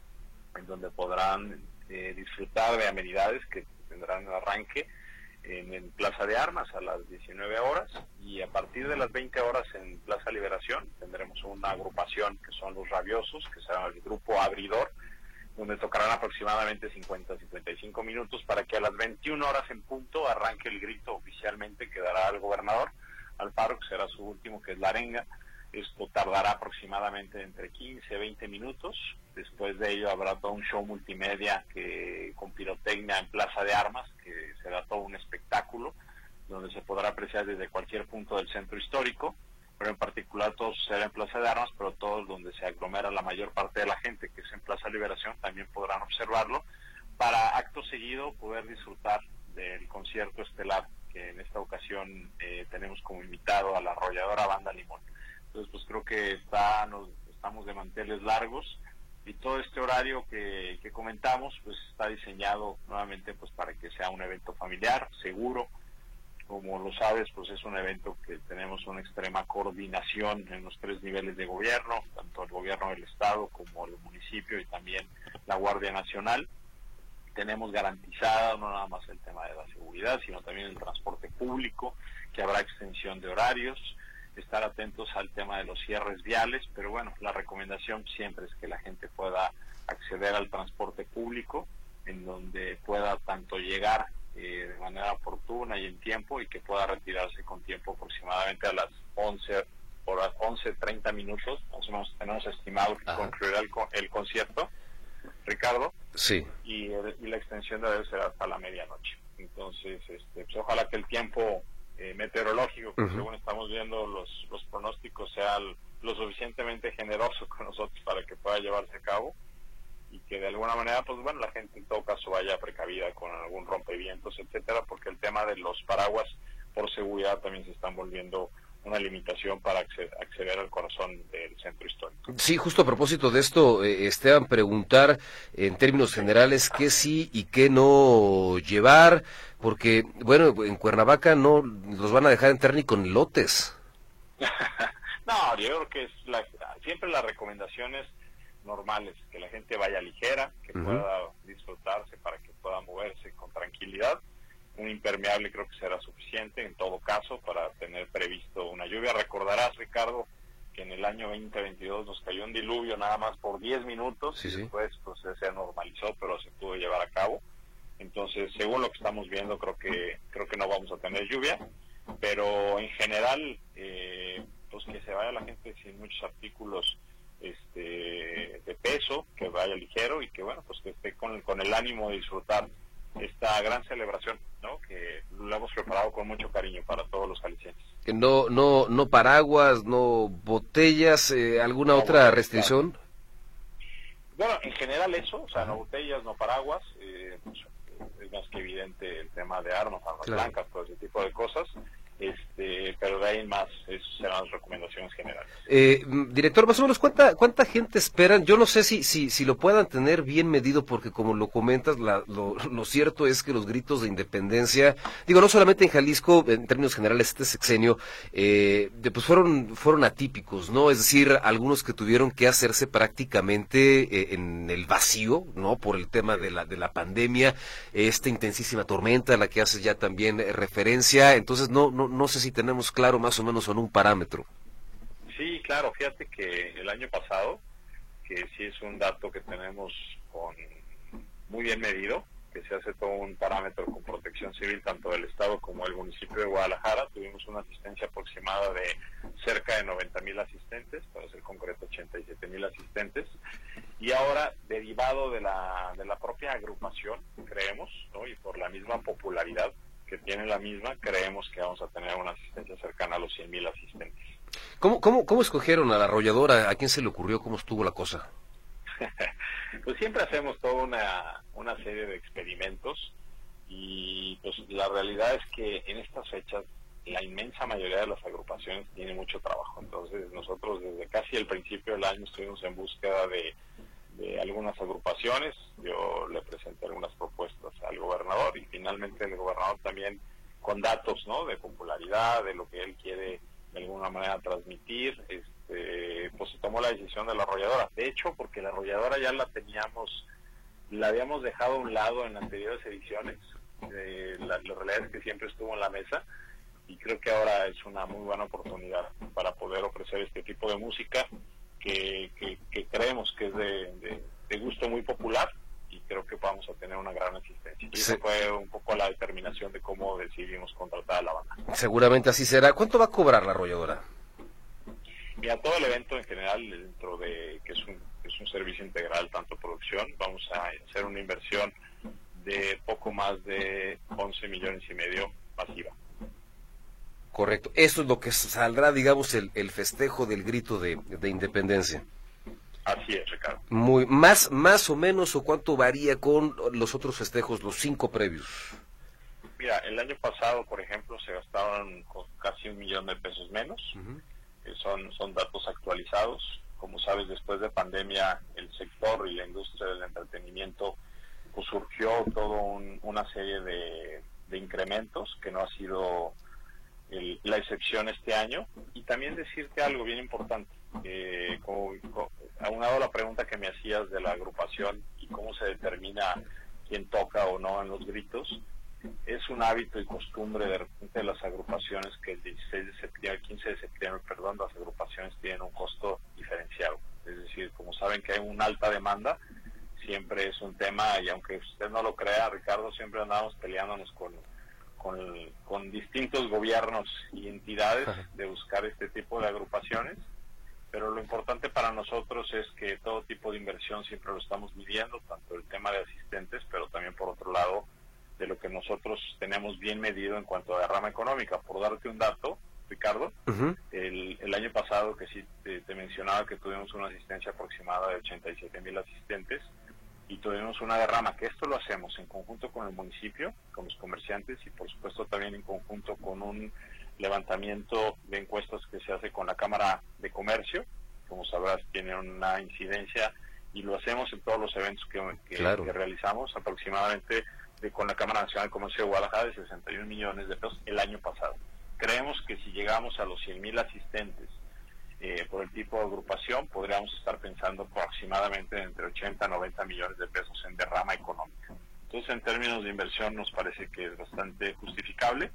en donde podrán eh, disfrutar de amenidades que tendrán arranque en, en Plaza de Armas a las diecinueve horas, y a partir de las veinte horas en Plaza Liberación tendremos una agrupación que son los Rabiosos, que será el grupo abridor, donde tocarán aproximadamente cincuenta a cincuenta y cinco minutos para que a las veintiuna horas en punto arranque el grito oficialmente que dará al gobernador Alfaro, que será su último, que es la arenga. Esto tardará aproximadamente entre quince a veinte minutos. Después de ello habrá todo un show multimedia que con pirotecnia en Plaza de Armas, que será todo un espectáculo, donde se podrá apreciar desde cualquier punto del centro histórico, pero en particular todo será en Plaza de Armas, pero todos donde se aglomera la mayor parte de la gente, que es en Plaza Liberación, también podrán observarlo, para acto seguido poder disfrutar del concierto estelar, que en esta ocasión eh, tenemos como invitado a la arrolladora Banda Limón. Entonces pues creo que está, nos, estamos de manteles largos, y todo este horario que, que comentamos pues está diseñado nuevamente pues para que sea un evento familiar, seguro. Como lo sabes, pues es un evento que tenemos una extrema coordinación en los tres niveles de gobierno, tanto el gobierno del Estado como el municipio y también la Guardia Nacional. Tenemos garantizado no nada más el tema de la seguridad, sino también el transporte público, que habrá extensión de horarios, estar atentos al tema de los cierres viales, pero bueno, la recomendación siempre es que la gente pueda acceder al transporte público, en donde pueda tanto llegar Eh, de manera oportuna y en tiempo, y que pueda retirarse con tiempo aproximadamente a las once horas, once treinta minutos, más o menos tenemos estimado que Ajá. concluirá el, el concierto, Ricardo. Sí. Y, y la extensión de horario será hasta la medianoche. Entonces, este, pues ojalá que el tiempo eh, meteorológico, que uh-huh. según estamos viendo los, los pronósticos, sea lo suficientemente generoso con nosotros para que pueda llevarse a cabo, y que de alguna manera, pues bueno, la gente en todo caso vaya precavida con algún rompevientos, etcétera, porque el tema de los paraguas por seguridad también se están volviendo una limitación para acceder al corazón del centro histórico. Sí, justo a propósito de esto, eh, Esteban, preguntar en términos generales qué sí y qué no llevar, porque, bueno, en Cuernavaca no los van a dejar entrar ni con lotes. No, yo creo que es la, siempre las recomendaciones normales, que la gente vaya ligera, que uh-huh. pueda disfrutarse para que pueda moverse con tranquilidad. Un impermeable creo que será suficiente en todo caso para tener previsto una lluvia. Recordarás, Ricardo, que en el año veinte veintidós nos cayó un diluvio nada más por diez minutos, sí, y después sí. pues se normalizó, pero se pudo llevar a cabo. Entonces, según lo que estamos viendo, creo que creo que no vamos a tener lluvia, pero en general, eh, pues que se vaya la gente sin muchos artículos este de peso, que vaya ligero y que bueno, pues que esté con, con el ánimo de disfrutar esta gran celebración, ¿no? Que lo hemos preparado con mucho cariño para todos los jaliscienses. Que no, no, no paraguas, no botellas, eh, ¿alguna no, otra bueno, restricción? Claro. Bueno, en general eso, o sea, Ajá. no botellas, no paraguas, eh, pues, es más que evidente el tema de armas, armas claro. blancas, todo ese tipo de cosas. Este, pero de ahí más, esas serán las recomendaciones generales. Eh, director, más o menos, ¿cuánta cuánta gente esperan? Yo no sé si si si lo puedan tener bien medido, porque como lo comentas, la, lo, lo cierto es que los gritos de independencia, digo, no solamente en Jalisco, en términos generales, este sexenio, eh, de, pues fueron fueron atípicos, ¿no? Es decir, algunos que tuvieron que hacerse prácticamente eh, en el vacío, ¿no? Por el tema de la de la pandemia, esta intensísima tormenta a la que haces ya también eh, referencia, entonces no no no sé si tenemos claro más o menos en un parámetro. Sí, claro, fíjate que el año pasado, que sí es un dato que tenemos con muy bien medido, que se hace todo un parámetro con protección civil, tanto del Estado como del municipio de Guadalajara, tuvimos una asistencia aproximada de cerca de noventa mil asistentes, para ser concreto ochenta y siete mil asistentes, y ahora, derivado de la, de la propia agrupación, creemos, ¿no? Y por la misma popularidad que tiene la misma, creemos que vamos a tener una asistencia cercana a los cien mil asistentes. ¿Cómo, cómo, cómo escogieron a la arrolladora? ¿A quién se le ocurrió? ¿Cómo estuvo la cosa? Pues siempre hacemos toda una, una serie de experimentos, y pues la realidad es que en estas fechas la inmensa mayoría de las agrupaciones tiene mucho trabajo. Entonces nosotros desde casi el principio del año estuvimos en búsqueda de de algunas agrupaciones. Yo le presenté algunas propuestas al gobernador, y finalmente el gobernador también, con datos, ¿no? De popularidad, de lo que él quiere de alguna manera transmitir, este, pues se tomó la decisión de la arrolladora. De hecho, porque la arrolladora ya la teníamos, la habíamos dejado a un lado en anteriores ediciones, eh, la, la realidad es que siempre estuvo en la mesa, y creo que ahora es una muy buena oportunidad para poder ofrecer este tipo de música Que, que, que creemos que es de, de, de gusto muy popular, y creo que vamos a tener una gran asistencia. Y sí. Eso fue un poco la determinación de cómo decidimos contratar a la banda. Seguramente así será. ¿Cuánto va a cobrar la arrolladora? Mira, todo el evento en general, dentro de que es un, es un servicio integral, tanto producción, vamos a hacer una inversión de poco más de once millones y medio masiva. Correcto. Eso es lo que saldrá, digamos, el, el festejo del grito de, de independencia. Así es, Ricardo. Muy, más, más o menos, o cuánto varía con los otros festejos, los cinco previos. Mira, el año pasado, por ejemplo, se gastaron casi un millón de pesos menos. Uh-huh. eh, son, son datos actualizados. Como sabes, después de pandemia, el sector y la industria del entretenimiento, pues surgió todo un, una serie de, de incrementos que no ha sido El, la excepción este año. Y también decirte algo bien importante, eh, como, como, aunado a la pregunta que me hacías de la agrupación y cómo se determina quién toca o no en los gritos, es un hábito y costumbre de repente de las agrupaciones que el dieciséis de septiembre, quince de septiembre, perdón, las agrupaciones tienen un costo diferenciado. Es decir, como saben que hay una alta demanda, siempre es un tema, y aunque usted no lo crea, Ricardo, siempre andamos peleándonos con Con, con distintos gobiernos y entidades de buscar este tipo de agrupaciones, pero lo importante para nosotros es que todo tipo de inversión siempre lo estamos midiendo, tanto el tema de asistentes, pero también por otro lado de lo que nosotros tenemos bien medido en cuanto a derrama económica. Por darte un dato, Ricardo, uh-huh. el, el año pasado que sí te, te mencionaba que tuvimos una asistencia aproximada de ochenta y siete mil asistentes y tuvimos una derrama, que esto lo hacemos en conjunto con el municipio, con los comerciantes y por supuesto también en conjunto con un levantamiento de encuestas que se hace con la Cámara de Comercio. Como sabrás, tiene una incidencia y lo hacemos en todos los eventos que, que, claro. que realizamos, aproximadamente de, con la Cámara Nacional de Comercio de Guadalajara, de sesenta y un millones de pesos el año pasado. Creemos que si llegamos a los cien mil asistentes eh, por el tipo de agrupación, podríamos estar pensando aproximadamente entre ochenta a noventa millones de pesos en derrama económica. Entonces, en términos de inversión, nos parece que es bastante justificable.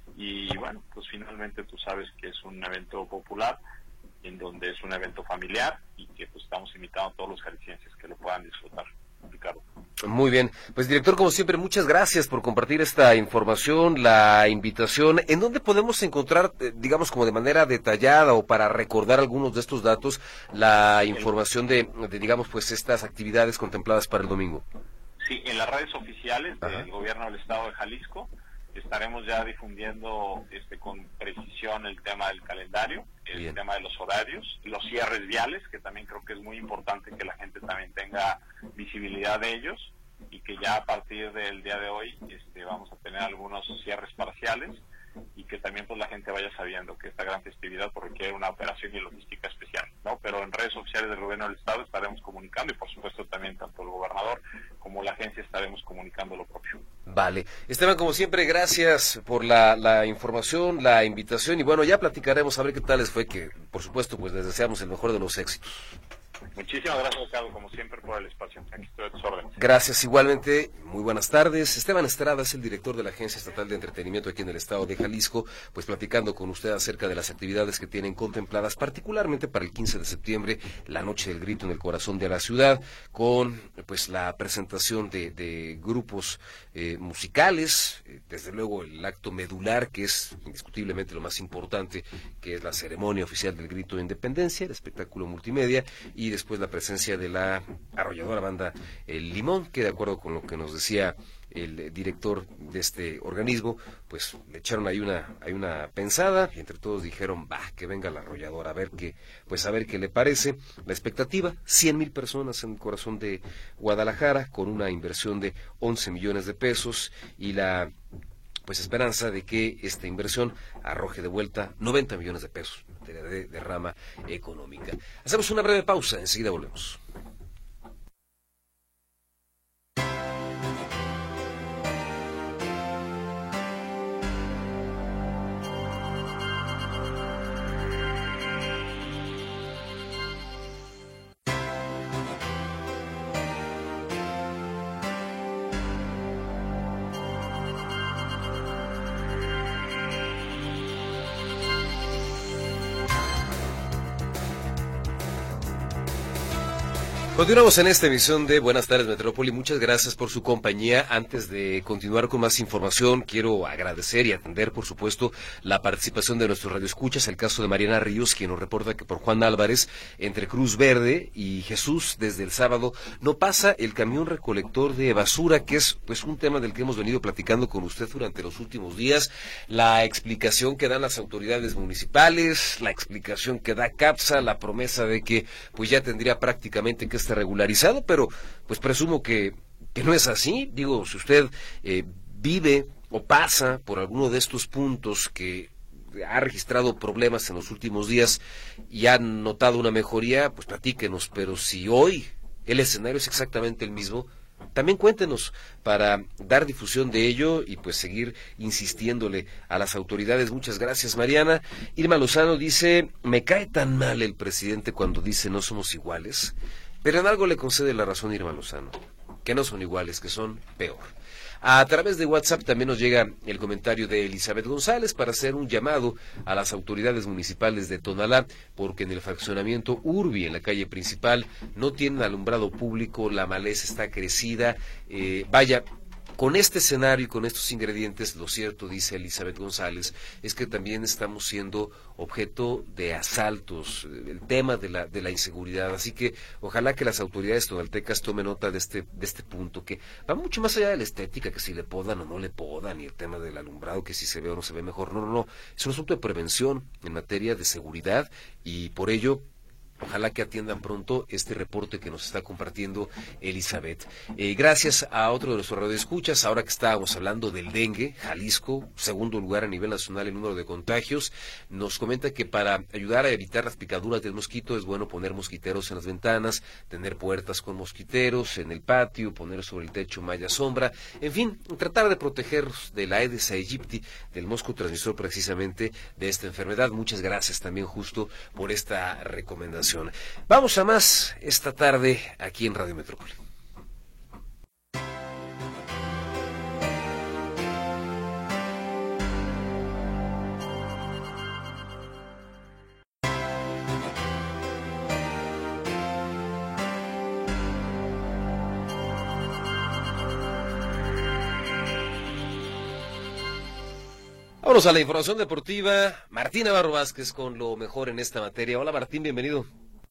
Y bueno, pues finalmente tú sabes que es un evento popular, en donde es un evento familiar y que pues estamos invitando a todos los jaliscienses que lo puedan disfrutar. Ricardo. Muy bien, pues director, como siempre, muchas gracias por compartir esta información, la invitación. ¿En dónde podemos encontrar, eh, digamos, como de manera detallada o para recordar algunos de estos datos, la información de, de digamos, pues estas actividades contempladas para el domingo? Sí, en las redes oficiales Ajá. del Gobierno del Estado de Jalisco estaremos ya difundiendo este con precisión el tema del calendario, el Bien. tema de los horarios, los cierres viales, que también creo que es muy importante que la gente también tenga visibilidad de ellos, y que ya a partir del día de hoy este, vamos a tener algunos cierres parciales, y que también pues la gente vaya sabiendo que esta gran festividad pues, requiere una operación y logística especial, ¿no? Pero en redes oficiales del Gobierno del Estado estaremos comunicando, y por supuesto también tanto el gobernador como la agencia estaremos comunicando lo propio. Vale. Esteban, como siempre, gracias por la, la información, la invitación, y bueno, ya platicaremos a ver qué tal les fue, que por supuesto pues les deseamos el mejor de los éxitos. Muchísimas gracias, Ricardo, como siempre, por el espacio. Aquí estoy a tus órdenes. Gracias, igualmente. Muy buenas tardes. Esteban Estrada es el director de la Agencia Estatal de Entretenimiento aquí en el estado de Jalisco, pues platicando con usted acerca de las actividades que tienen contempladas, particularmente para el quince de septiembre, la Noche del Grito en el corazón de la ciudad, con pues la presentación de, de grupos eh, musicales, eh, desde luego el acto medular, que es indiscutiblemente lo más importante, que es la ceremonia oficial del Grito de Independencia, el espectáculo multimedia, y después la presencia de la arrolladora banda El Limón, que de acuerdo con lo que nos decía el director de este organismo, pues le echaron ahí una, hay una pensada, y entre todos dijeron, va, que venga la arrolladora, a ver qué, pues a ver qué le parece. La expectativa, cien mil personas en el corazón de Guadalajara, con una inversión de once millones de pesos, y la pues esperanza de que esta inversión arroje de vuelta noventa millones de pesos de, de derrama económica. Hacemos una breve pausa, enseguida volvemos. Continuamos en esta emisión de Buenas tardes Metrópoli. Muchas gracias por su compañía. Antes de continuar con más información, quiero agradecer y atender, por supuesto, la participación de nuestros radioescuchas. El caso de Mariana Ríos, quien nos reporta que por Juan Álvarez, entre Cruz Verde y Jesús, desde el sábado, no pasa el camión recolector de basura, que es pues un tema del que hemos venido platicando con usted durante los últimos días. La explicación que dan las autoridades municipales, la explicación que da CAPSA, la promesa de que pues ya tendría prácticamente que estar regularizado, pero pues presumo que, que no es así. Digo, si usted eh, vive o pasa por alguno de estos puntos que ha registrado problemas en los últimos días y ha notado una mejoría, pues platíquenos, pero si hoy el escenario es exactamente el mismo, también cuéntenos para dar difusión de ello y pues seguir insistiéndole a las autoridades. Muchas gracias, Mariana. Irma Lozano dice, me cae tan mal el presidente cuando dice no somos iguales. Pero en algo le concede la razón Irma Lozano, que no son iguales, que son peor. A través de WhatsApp también nos llega el comentario de Elizabeth González para hacer un llamado a las autoridades municipales de Tonalá, porque en el fraccionamiento Urbi, en la calle principal, no tienen alumbrado público, la maleza está crecida, eh, vaya... Con este escenario y con estos ingredientes, lo cierto, dice Elizabeth González, es que también estamos siendo objeto de asaltos, el tema de la de la inseguridad. Así que ojalá que las autoridades tonaltecas tomen nota de este de este punto, que va mucho más allá de la estética, que si le podan o no le podan, y el tema del alumbrado, que si se ve o no se ve mejor. No, no, no. Es un asunto de prevención en materia de seguridad, y por ello ojalá que atiendan pronto este reporte que nos está compartiendo Elizabeth. Eh, gracias a otro de nuestros radioescuchas, ahora que estábamos hablando del dengue, Jalisco, segundo lugar a nivel nacional en número de contagios, nos comenta que para ayudar a evitar las picaduras del mosquito es bueno poner mosquiteros en las ventanas, tener puertas con mosquiteros en el patio, poner sobre el techo malla sombra, en fin, tratar de protegernos de la Aedes aegypti, del mosco transmisor precisamente de esta enfermedad. Muchas gracias también justo por esta recomendación. Vamos a más esta tarde aquí en Radio Metrópoli. Vámonos a la información deportiva. Martín Navarro Vázquez con lo mejor en esta materia. Hola Martín, bienvenido.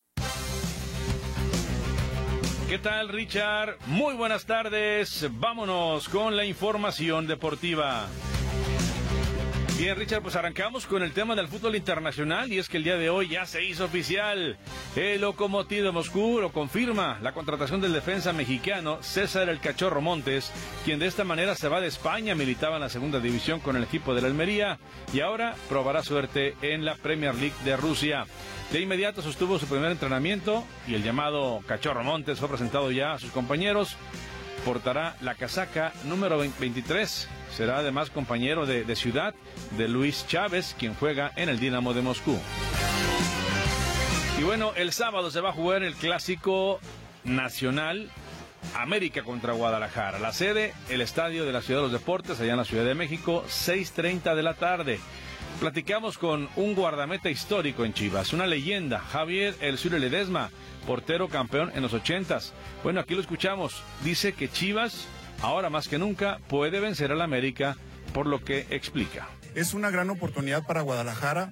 ¿Qué tal, Richard? Muy buenas tardes. Vámonos con la información deportiva. Bien, Richard, pues arrancamos con el tema del fútbol internacional, y es que el día de hoy ya se hizo oficial. El Lokomotiv de Moscú lo confirma, la contratación del defensa mexicano César El Cachorro Montes, quien de esta manera se va de España, militaba en la segunda división con el equipo de la Almería y ahora probará suerte en la Premier League de Rusia. De inmediato sostuvo su primer entrenamiento y el llamado Cachorro Montes fue presentado ya a sus compañeros. Portará la casaca número veintitrés. Será además compañero de, de ciudad de Luis Chávez, quien juega en el Dinamo de Moscú. Y bueno, el sábado se va a jugar el clásico nacional América contra Guadalajara. La sede, el estadio de la Ciudad de los Deportes, allá en la Ciudad de México, seis treinta de la tarde. Platicamos con un guardameta histórico en Chivas, una leyenda, Javier El Zule Ledesma, portero campeón en los ochentas. Bueno, aquí lo escuchamos. Dice que Chivas, ahora más que nunca, puede vencer al América, por lo que explica. Es una gran oportunidad para Guadalajara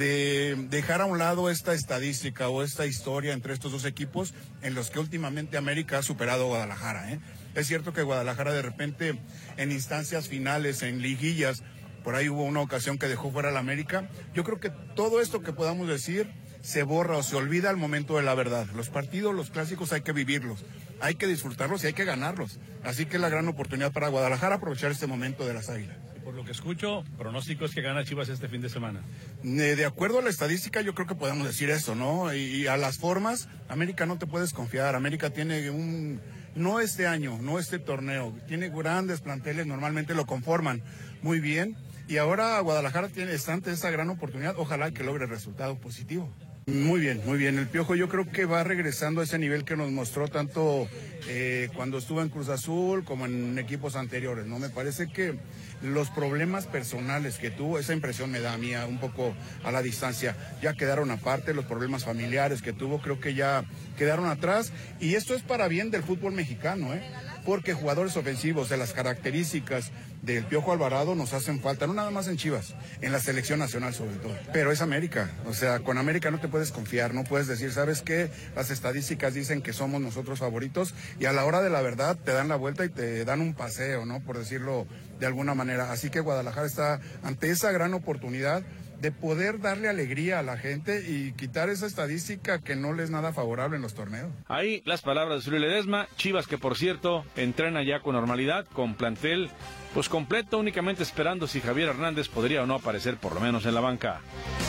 de dejar a un lado esta estadística o esta historia entre estos dos equipos en los que últimamente América ha superado a Guadalajara, ¿eh? Es cierto que Guadalajara de repente en instancias finales, en liguillas, por ahí hubo una ocasión que dejó fuera al América. Yo creo que todo esto que podamos decir se borra o se olvida al momento de la verdad. Los partidos, los clásicos hay que vivirlos, hay que disfrutarlos y hay que ganarlos. Así que es la gran oportunidad para Guadalajara aprovechar este momento de las Águilas. Por lo que escucho, pronóstico es que gana Chivas este fin de semana. De acuerdo a la estadística, yo creo que podemos decir eso, ¿no? Y a las formas, América no te puedes confiar. América tiene un, no este año, no este torneo, tiene grandes planteles, normalmente lo conforman muy bien. Y ahora Guadalajara tiene, está ante esa gran oportunidad, ojalá que logre resultado positivo. Muy bien, muy bien. El Piojo yo creo que va regresando a ese nivel que nos mostró tanto eh, cuando estuvo en Cruz Azul como en equipos anteriores, ¿no? Me parece que los problemas personales que tuvo, esa impresión me da a mí un poco a la distancia, ya quedaron aparte. Los problemas familiares que tuvo creo que ya quedaron atrás, y esto es para bien del fútbol mexicano, ¿eh? Porque jugadores ofensivos de las características del Piojo Alvarado nos hacen falta, no nada más en Chivas, en la selección nacional sobre todo. Pero es América, o sea, con América no te puedes confiar, no puedes decir, ¿sabes qué? Las estadísticas dicen que somos nosotros favoritos, y a la hora de la verdad te dan la vuelta y te dan un paseo, ¿no? Por decirlo de alguna manera. Así que Guadalajara está ante esa gran oportunidad de poder darle alegría a la gente y quitar esa estadística que no le es nada favorable en los torneos. Ahí las palabras de Zule Ledesma. Chivas, que por cierto entrena ya con normalidad, con plantel pues completo, únicamente esperando si Javier Hernández podría o no aparecer por lo menos en la banca.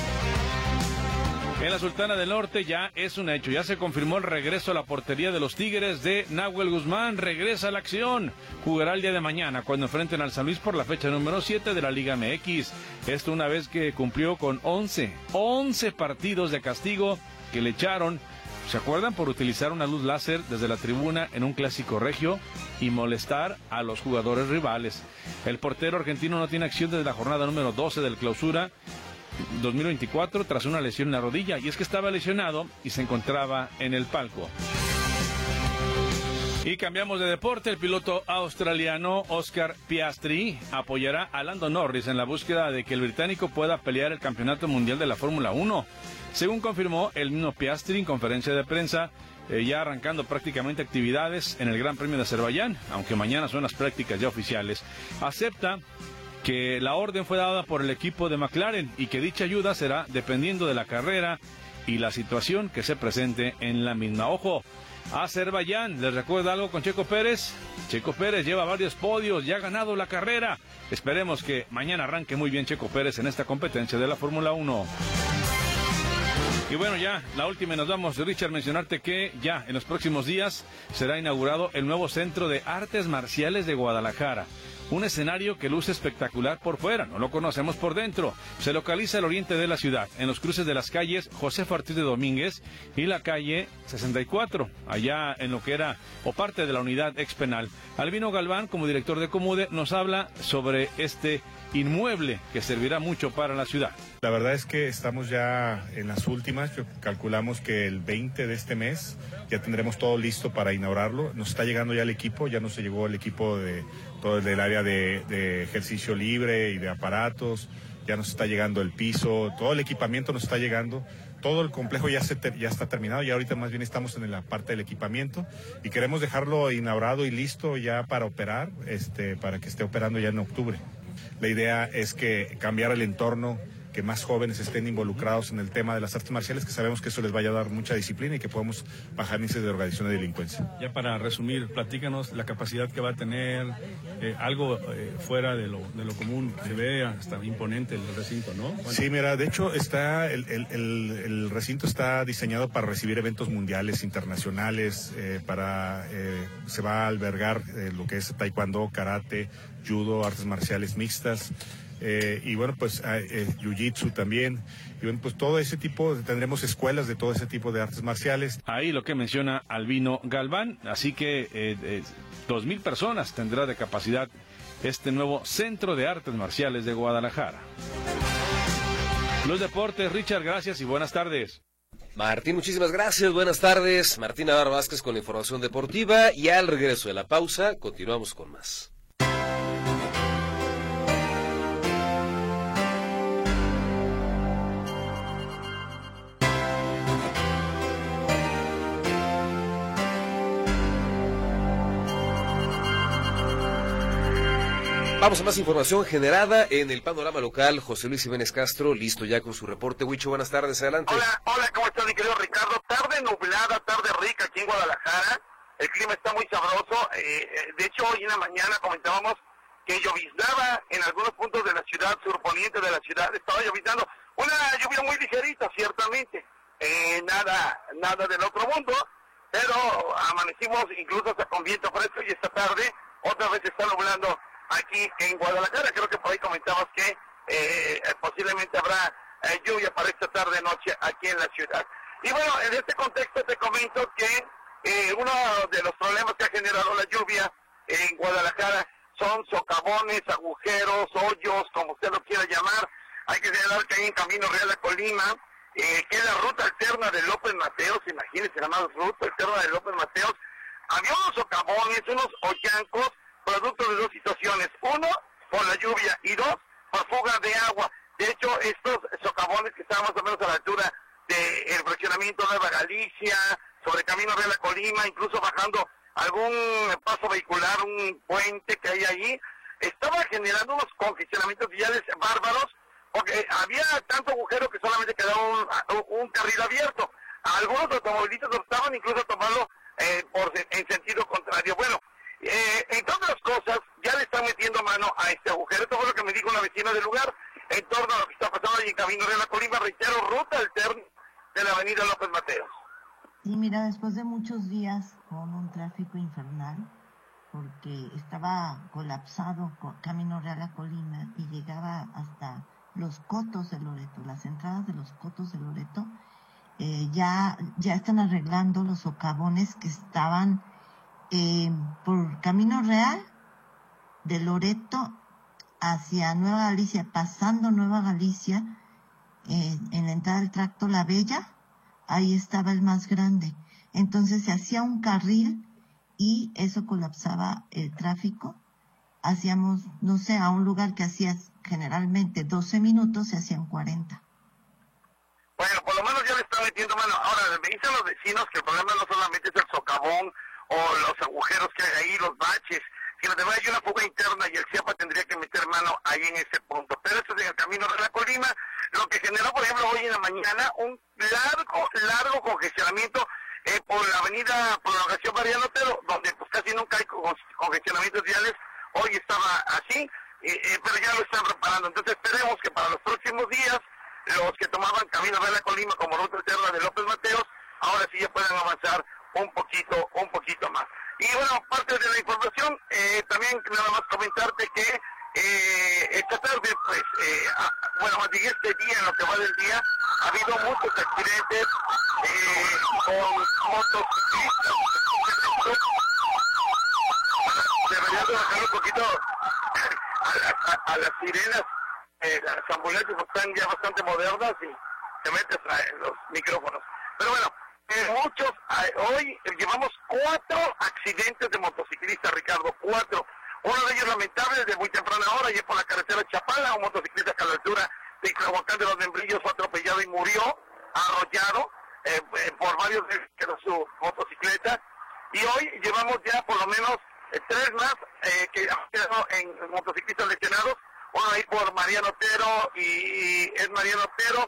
En la Sultana del Norte ya es un hecho, ya se confirmó el regreso a la portería de los Tigres de Nahuel Guzmán, regresa a la acción, jugará el día de mañana cuando enfrenten al San Luis por la fecha número siete de la Liga M X, esto una vez que cumplió con once, once partidos de castigo que le echaron, ¿se acuerdan? Por utilizar una luz láser desde la tribuna en un clásico regio y molestar a los jugadores rivales. El portero argentino no tiene acción desde la jornada número doce del Clausura dos mil veinticuatro tras una lesión en la rodilla, y es que estaba lesionado y se encontraba en el palco. Y cambiamos de deporte. El piloto australiano Oscar Piastri apoyará a Lando Norris en la búsqueda de que el británico pueda pelear el campeonato mundial de la Fórmula uno. Según confirmó el mismo Piastri en conferencia de prensa, eh, ya arrancando prácticamente actividades en el Gran Premio de Azerbaiyán, aunque mañana son las prácticas ya oficiales. Acepta que la orden fue dada por el equipo de McLaren y que dicha ayuda será dependiendo de la carrera y la situación que se presente en la misma. Ojo, Azerbaiyán, ¿les recuerda algo con Checo Pérez? Checo Pérez lleva varios podios, ya ha ganado la carrera. Esperemos que mañana arranque muy bien Checo Pérez en esta competencia de la Fórmula uno. Y bueno, ya, la última nos vamos, Richard, mencionarte que ya en los próximos días será inaugurado el nuevo Centro de Artes Marciales de Guadalajara. Un escenario que luce espectacular por fuera, no lo conocemos por dentro. Se localiza al oriente de la ciudad, en los cruces de las calles José Ortiz de Domínguez y la calle sesenta y cuatro, allá en lo que era o parte de la unidad ex penal. Albino Galván, como director de Comude, nos habla sobre este inmueble que servirá mucho para la ciudad. La verdad es que estamos ya en las últimas, yo calculamos que el veinte de este mes ya tendremos todo listo para inaugurarlo. Nos está llegando ya el equipo, ya nos llegó el equipo de todo el del área de, de ejercicio libre y de aparatos, ya nos está llegando el piso, todo el equipamiento nos está llegando. Todo el complejo ya, se ter, ya está terminado, y ahorita más bien estamos en la parte del equipamiento y queremos dejarlo inaugurado y listo ya para operar, este, para que esté operando ya en octubre. La idea es que cambiar el entorno, que más jóvenes estén involucrados en el tema de las artes marciales, que sabemos que eso les vaya a dar mucha disciplina y que podamos bajar índices de organización de delincuencia. Ya para resumir, platícanos la capacidad que va a tener, eh, algo eh, fuera de lo, de lo común, se ve hasta imponente el recinto, ¿no? ¿Cuánto? Sí, mira, de hecho está el, el, el, el recinto está diseñado para recibir eventos mundiales, internacionales, eh, para eh, se va a albergar eh, lo que es taekwondo, karate, judo, artes marciales mixtas. Eh, y bueno, pues eh, jiu-jitsu también, y bueno, pues todo ese tipo, tendremos escuelas de todo ese tipo de artes marciales. Ahí lo que menciona Albino Galván, así que eh, eh, dos mil personas tendrá de capacidad este nuevo Centro de Artes Marciales de Guadalajara. Los deportes, Richard, gracias y buenas tardes. Martín, muchísimas gracias, buenas tardes. Martín Navarro Vázquez con la información deportiva, y al regreso de la pausa continuamos con más. Vamos a más información generada en el panorama local. José Luis Jiménez Castro, listo ya con su reporte. Huicho, buenas tardes, adelante. Hola, hola, ¿cómo estás, mi querido Ricardo? Tarde nublada, tarde rica aquí en Guadalajara. El clima está muy sabroso. Eh, de hecho, hoy en la mañana comentábamos que lloviznaba en algunos puntos de la ciudad, surponiente de la ciudad. Estaba lloviznando. Una lluvia muy ligerita, ciertamente. Eh, nada, nada del otro mundo. Pero amanecimos incluso hasta con viento fresco, y esta tarde otra vez está nublando aquí en Guadalajara. Creo que por ahí comentabas que eh, posiblemente habrá eh, lluvia para esta tarde noche aquí en la ciudad. Y bueno, en este contexto te comento que eh, uno de los problemas que ha generado la lluvia en Guadalajara son socavones, agujeros, hoyos, como usted lo quiera llamar. Hay que señalar que hay en Camino Real a Colima, eh, que es la ruta alterna de López Mateos, imagínense nada más, ruta alterna de López Mateos. Había unos socavones, unos hoyancos, producto de dos situaciones: uno, por la lluvia, y dos, por fuga de agua. De hecho, estos socavones que estaban más o menos a la altura del fraccionamiento de Nueva Galicia, sobre Camino Real a Colima, incluso bajando algún paso vehicular, un puente que hay allí, estaba generando unos congestionamientos viales bárbaros, porque había tanto agujero que solamente quedaba un, un carril abierto. Algunos automovilistas optaban incluso a tomarlo eh, por, en sentido contrario. Bueno, Eh, en todas las cosas, ya le están metiendo mano a este agujero. Esto fue lo que me dijo una vecina del lugar en torno a lo que está pasando allí en Camino Real a Colima. Reitero, ruta alterna de la avenida López Mateos. Sí, mira, después de muchos días con un tráfico infernal, porque estaba colapsado Camino Real a Colima y llegaba hasta los Cotos de Loreto, las entradas de los Cotos de Loreto, eh, ya, ya están arreglando los socavones que estaban Eh, por Camino Real de Loreto hacia Nueva Galicia, pasando Nueva Galicia, eh, en la entrada del tracto La Bella, ahí estaba el más grande. Entonces se hacía un carril y eso colapsaba el tráfico. Hacíamos, no sé, a un lugar que hacías generalmente doce minutos, se hacían cuarenta. Bueno, por lo menos ya le están metiendo mano. Ahora, me dicen los vecinos que el problema no solamente es el socavón o los agujeros que hay ahí, los baches, sino además hay una fuga interna y el CIAPA tendría que meter mano ahí en ese punto. Pero esto es en el camino de la Colima, lo que generó, por ejemplo, hoy en la mañana un largo, largo congestionamiento eh, por la avenida Prolongación Mariano Otero, donde pues casi nunca hay congestionamientos viales. Hoy estaba así, eh, eh, pero ya lo están reparando. Entonces esperemos que para los próximos días, los que tomaban camino de la Colima como ruta alterna de López Mateos, ahora sí ya pueden avanzar un poquito, un poquito más. Y bueno, parte de la información, eh, también nada más comentarte que eh, esta tarde, pues, eh, a, bueno, más bien este día, en lo que va del día, ha habido muchos accidentes eh, con motociclistas. Deberían de bajar un poquito a, a, a las sirenas. Eh, las ambulancias están ya bastante modernas y se meten en los micrófonos. Pero bueno, eh, muchos, eh, hoy eh, llevamos cuatro accidentes de motociclistas, Ricardo, cuatro. Uno de ellos lamentable desde muy temprana hora, y por la carretera Chapala, un motociclista que a la altura de Ixlahuacán de los Membrillos fue atropellado y murió, arrollado, eh, eh, por varios de su motocicleta. Y hoy llevamos ya por lo menos eh, tres más eh, que han quedado en motociclistas lesionados. Uno ahí por Mariano Otero, y es Mariano Otero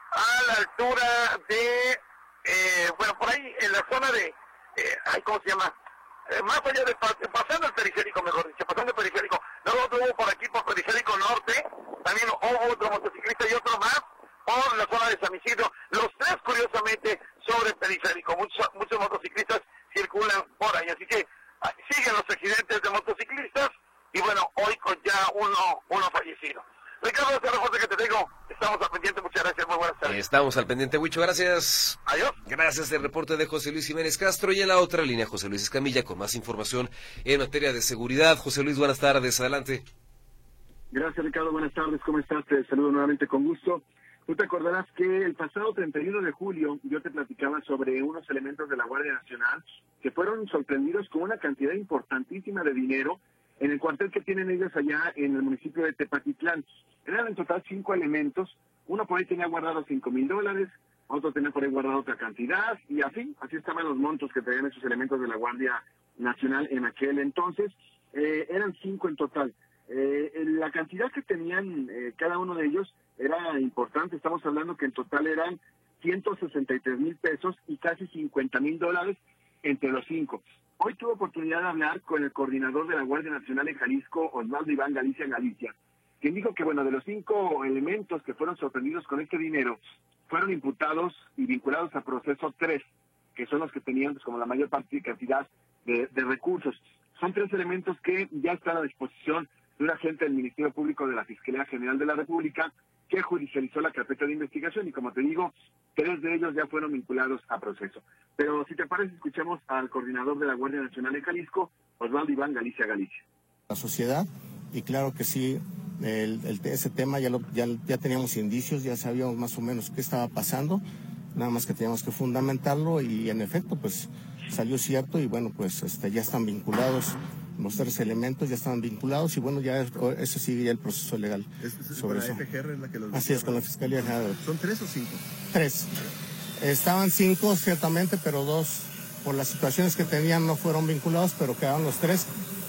a la altura de, eh, bueno, por ahí en la zona de, eh, ay, ¿cómo se llama? Eh, más allá de, pasando el periférico, mejor dicho, pasando el periférico. Luego hubo por aquí, por periférico norte, también hubo otro motociclista y otro más por la zona de San Isidro. Los tres, curiosamente, sobre el periférico. Muchos, muchos motociclistas circulan por ahí, así que ah, siguen los accidentes de motociclistas. Y bueno, hoy con ya uno, uno fallecido. Ricardo, este reporte que te digo, estamos al pendiente, muchas gracias, muy buenas tardes. Estamos al pendiente, Huicho, gracias. Adiós. Gracias, el reporte de José Luis Jiménez Castro, y en la otra línea José Luis Escamilla con más información en materia de seguridad. José Luis, buenas tardes, adelante. Gracias, Ricardo, buenas tardes, ¿cómo estás? Te saludo nuevamente con gusto. Tú te acordarás que el pasado treinta y uno de julio yo te platicaba sobre unos elementos de la Guardia Nacional que fueron sorprendidos con una cantidad importantísima de dinero en el cuartel que tienen ellos allá en el municipio de Tepatitlán. Eran en total cinco elementos, uno por ahí tenía guardado cinco mil dólares, otro tenía por ahí guardado otra cantidad, y así, así estaban los montos que traían esos elementos de la Guardia Nacional en aquel entonces. Eh, eran cinco en total. Eh, la cantidad que tenían eh, cada uno de ellos era importante, estamos hablando que en total eran ciento sesenta y tres mil pesos y casi cincuenta mil dólares entre los cinco. Hoy tuve oportunidad de hablar con el coordinador de la Guardia Nacional en Jalisco, Osvaldo Iván Galicia Galicia, quien dijo que, bueno, de los cinco elementos que fueron sorprendidos con este dinero, fueron imputados y vinculados a proceso tres, que son los que tenían pues, como la mayor parte de cantidad de, de recursos. Son tres elementos que ya están a disposición de un agente del Ministerio Público de la Fiscalía General de la República, que judicializó la carpeta de investigación, y como te digo, tres de ellos ya fueron vinculados a proceso. Pero si te parece, escuchemos al coordinador de la Guardia Nacional en Jalisco, Osvaldo Iván Galicia Galicia. La sociedad, y claro que sí, el, el, ese tema ya, lo, ya, ya teníamos indicios, ya sabíamos más o menos qué estaba pasando, nada más que teníamos que fundamentarlo, y en efecto, pues salió cierto, y bueno, pues este, ya están vinculados. Los tres elementos ya estaban vinculados, y bueno, ya ese sigue ya el proceso legal. ¿Es, es sobre con la eso. F G R es la que los Así es, con la Fiscalía General. ¿Son tres o cinco? Tres. Estaban cinco, ciertamente, pero dos, por las situaciones que tenían, no fueron vinculados, pero quedaron los tres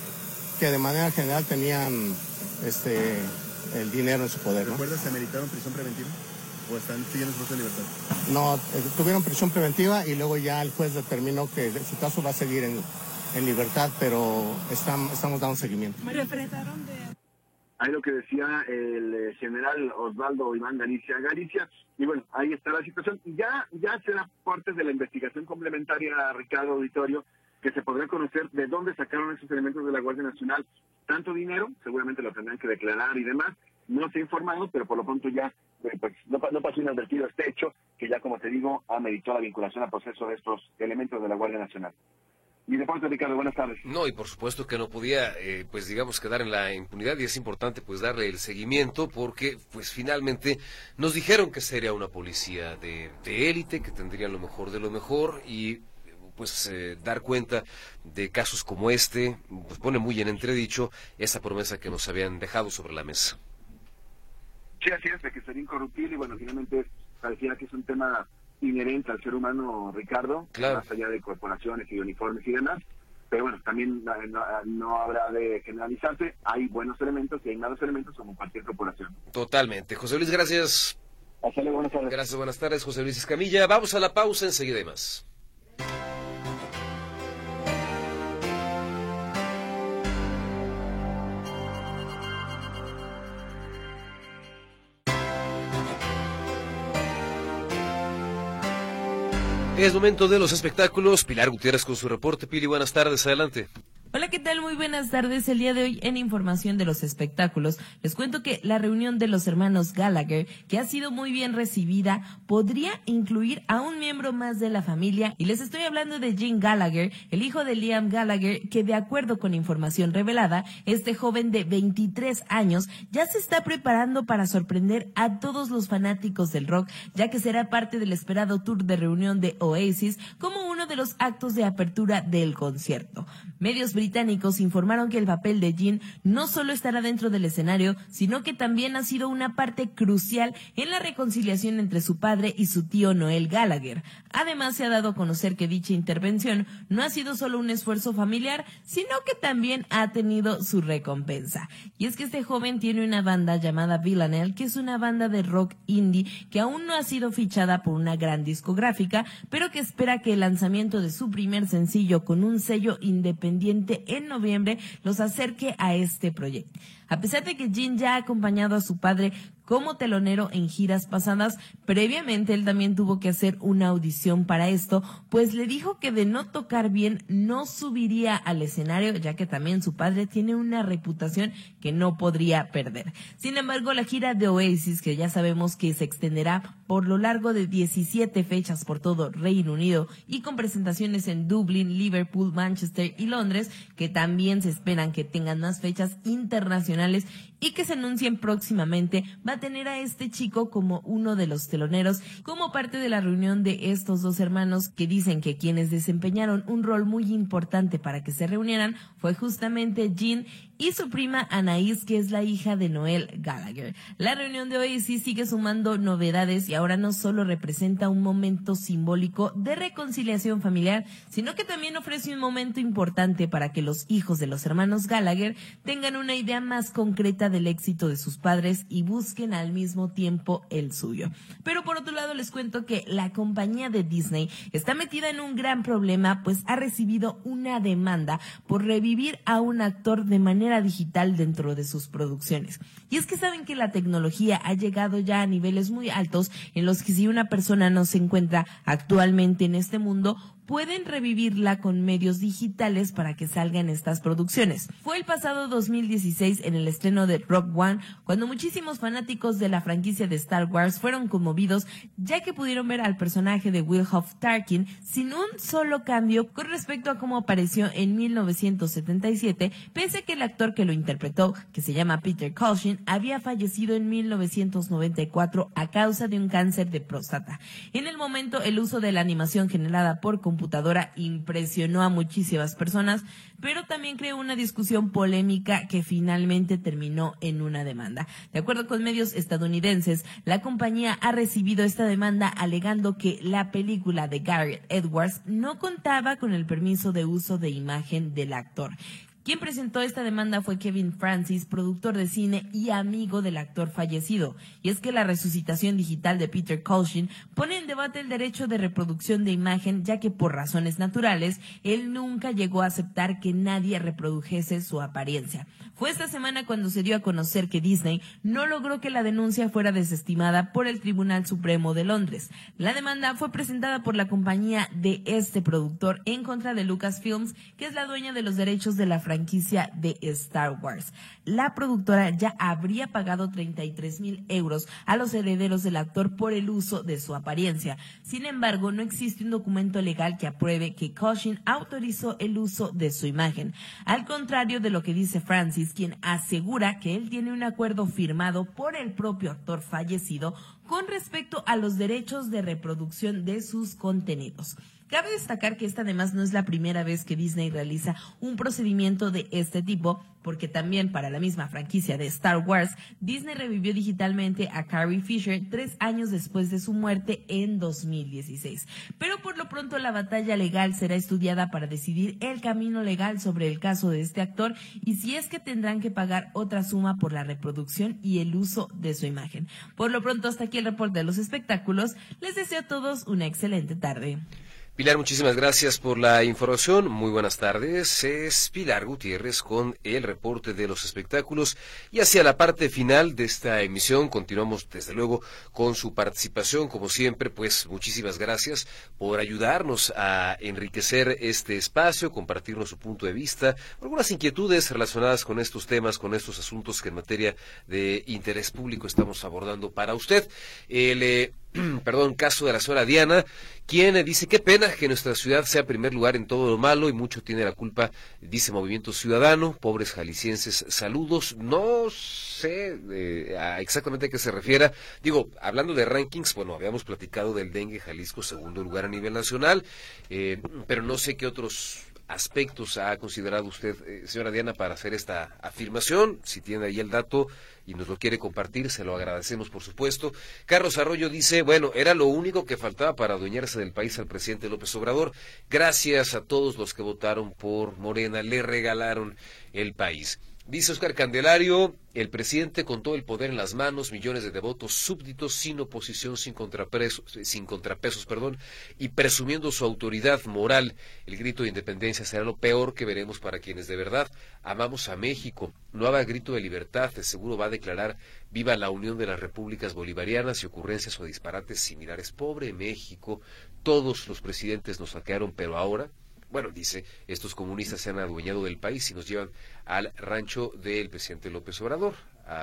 que de manera general tenían este el dinero en su poder, ¿no? ¿Recuerdas si ameritaron prisión preventiva? ¿O están siguiendo su de libertad? No, eh, tuvieron prisión preventiva, y luego ya el juez determinó que su caso va a seguir en... en libertad, pero estamos, estamos dando seguimiento. Me refretaron de... Ahí lo que decía el general Osvaldo Iván Galicia Galicia, y bueno, ahí está la situación. Ya, ya será parte de la investigación complementaria, Ricardo Auditorio, que se podrá conocer de dónde sacaron esos elementos de la Guardia Nacional tanto dinero, seguramente lo tendrán que declarar y demás. No se ha informado, pero por lo pronto ya pues, no, no pasó inadvertido este hecho, que ya, como te digo, ameritó la vinculación al proceso de estos elementos de la Guardia Nacional. Y deporte, Ricardo, buenas tardes. No, y por supuesto que no podía, eh, pues digamos, quedar en la impunidad, y es importante pues darle el seguimiento, porque pues finalmente nos dijeron que sería una policía de, de élite, que tendría lo mejor de lo mejor, y pues eh, dar cuenta de casos como este, pues pone muy en entredicho esa promesa que nos habían dejado sobre la mesa. Sí, así es, de que sería incorruptible y bueno, finalmente parecía que es un tema inherente al ser humano, Ricardo, claro, más allá de corporaciones y de uniformes y demás, pero bueno, también no, no, no habrá de generalizarse, hay buenos elementos y hay malos elementos como cualquier corporación. Totalmente. José Luis, gracias. Hasta luego, buenas tardes. Gracias, buenas tardes, José Luis Escamilla. Vamos a la pausa, enseguida hay más. Es momento de los espectáculos. Pilar Gutiérrez con su reporte. Pili, buenas tardes, adelante. Hola, ¿qué tal? Muy buenas tardes. El día de hoy, en información de los espectáculos, les cuento que la reunión de los hermanos Gallagher, que ha sido muy bien recibida, podría incluir a un miembro más de la familia. Y les estoy hablando de Jim Gallagher, el hijo de Liam Gallagher, que de acuerdo con información revelada, este joven de veintitrés años ya se está preparando para sorprender a todos los fanáticos del rock, ya que será parte del esperado tour de reunión de Oasis como uno de los actos de apertura del concierto. Medios británicos informaron que el papel de Jim no solo estará dentro del escenario, sino que también ha sido una parte crucial en la reconciliación entre su padre y su tío Noel Gallagher. Además, se ha dado a conocer que dicha intervención no ha sido solo un esfuerzo familiar, sino que también ha tenido su recompensa. Y es que este joven tiene una banda llamada Villanelle, que es una banda de rock indie que aún no ha sido fichada por una gran discográfica, pero que espera que el lanzamiento de su primer sencillo con un sello independiente en noviembre los acerque a este proyecto. A pesar de que Jim ya ha acompañado a su padre como telonero en giras pasadas, previamente él también tuvo que hacer una audición para esto, pues le dijo que de no tocar bien no subiría al escenario, ya que también su padre tiene una reputación que no podría perder. Sin embargo, la gira de Oasis, que ya sabemos que se extenderá por lo largo de diecisiete fechas por todo Reino Unido y con presentaciones en Dublín, Liverpool, Manchester y Londres, que también se esperan que tengan más fechas internacionales y que se anuncien próximamente, va a tener a este chico como uno de los teloneros, como parte de la reunión de estos dos hermanos, que dicen que quienes desempeñaron un rol muy importante para que se reunieran fue justamente Jim y su prima Anaís, que es la hija de Noel Gallagher. La reunión de hoy sí sigue sumando novedades y ahora no solo representa un momento simbólico de reconciliación familiar, sino que también ofrece un momento importante para que los hijos de los hermanos Gallagher tengan una idea más concreta del éxito de sus padres y busquen al mismo tiempo el suyo. Pero por otro lado les cuento que la compañía de Disney está metida en un gran problema, pues ha recibido una demanda por revivir a un actor de manera digital dentro de sus producciones. Y es que saben que la tecnología ha llegado ya a niveles muy altos en los que si una persona no se encuentra actualmente en este mundo, pueden revivirla con medios digitales para que salgan estas producciones. Fue el pasado dos mil dieciséis en el estreno de Rogue One, cuando muchísimos fanáticos de la franquicia de Star Wars fueron conmovidos, ya que pudieron ver al personaje de Will Hoff Tarkin sin un solo cambio con respecto a cómo apareció en mil novecientos setenta y siete, pese a que el actor que lo interpretó, que se llama Peter Cushing, había fallecido en mil novecientos noventa y cuatro a causa de un cáncer de próstata. En el momento, el uso de la animación generada por computadora computadora impresionó a muchísimas personas, pero también creó una discusión polémica que finalmente terminó en una demanda. De acuerdo con medios estadounidenses, la compañía ha recibido esta demanda alegando que la película de Gareth Edwards no contaba con el permiso de uso de imagen del actor. Quien presentó esta demanda fue Kevin Francis, productor de cine y amigo del actor fallecido. Y es que la resucitación digital de Peter Cushing pone en debate el derecho de reproducción de imagen, ya que por razones naturales, él nunca llegó a aceptar que nadie reprodujese su apariencia. Fue esta semana cuando se dio a conocer que Disney no logró que la denuncia fuera desestimada por el Tribunal Supremo de Londres. La demanda fue presentada por la compañía de este productor en contra de Lucasfilms, que es la dueña de los derechos de la franquicia de Star Wars. La productora ya habría pagado treinta y tres mil euros a los herederos del actor por el uso de su apariencia. Sin embargo, no existe un documento legal que apruebe que Cushing autorizó el uso de su imagen. Al contrario de lo que dice Francis, quien asegura que él tiene un acuerdo firmado por el propio actor fallecido con respecto a los derechos de reproducción de sus contenidos. Cabe destacar que esta además no es la primera vez que Disney realiza un procedimiento de este tipo, porque también para la misma franquicia de Star Wars, Disney revivió digitalmente a Carrie Fisher tres años después de su muerte en dos mil dieciséis. Pero por lo pronto la batalla legal será estudiada para decidir el camino legal sobre el caso de este actor y si es que tendrán que pagar otra suma por la reproducción y el uso de su imagen. Por lo pronto, hasta aquí el reporte de los espectáculos. Les deseo a todos una excelente tarde. Pilar, muchísimas gracias por la información. Muy buenas tardes. Es Pilar Gutiérrez con el reporte de los espectáculos. Y hacia la parte final de esta emisión continuamos desde luego con su participación. Como siempre, pues muchísimas gracias por ayudarnos a enriquecer este espacio, compartirnos su punto de vista, algunas inquietudes relacionadas con estos temas, con estos asuntos que en materia de interés público estamos abordando para usted. El eh, perdón, caso de la señora Diana, quien dice: qué pena que nuestra ciudad sea primer lugar en todo lo malo y mucho tiene la culpa, dice Movimiento Ciudadano. Pobres jaliscienses, saludos. No sé eh, a exactamente a qué se refiera. Digo, hablando de rankings, bueno, habíamos platicado del dengue, Jalisco segundo lugar a nivel nacional, eh, pero no sé qué otros aspectos ha considerado usted, eh, señora Diana, para hacer esta afirmación. Si tiene ahí el dato y nos lo quiere compartir, se lo agradecemos, por supuesto. Carlos Arroyo dice: bueno, era lo único que faltaba para adueñarse del país al presidente López Obrador. Gracias a todos los que votaron por Morena, le regalaron el país. Dice Oscar Candelario: el presidente con todo el poder en las manos, millones de devotos súbditos, sin oposición, sin contrapesos, sin contrapesos, perdón, y presumiendo su autoridad moral. El grito de independencia será lo peor que veremos para quienes de verdad amamos a México. No habrá grito de libertad, de seguro va a declarar viva la unión de las repúblicas bolivarianas y ocurrencias o disparates similares. Pobre México, todos los presidentes nos saquearon, pero ahora... Bueno, dice, estos comunistas se han adueñado del país y nos llevan al rancho del presidente López Obrador,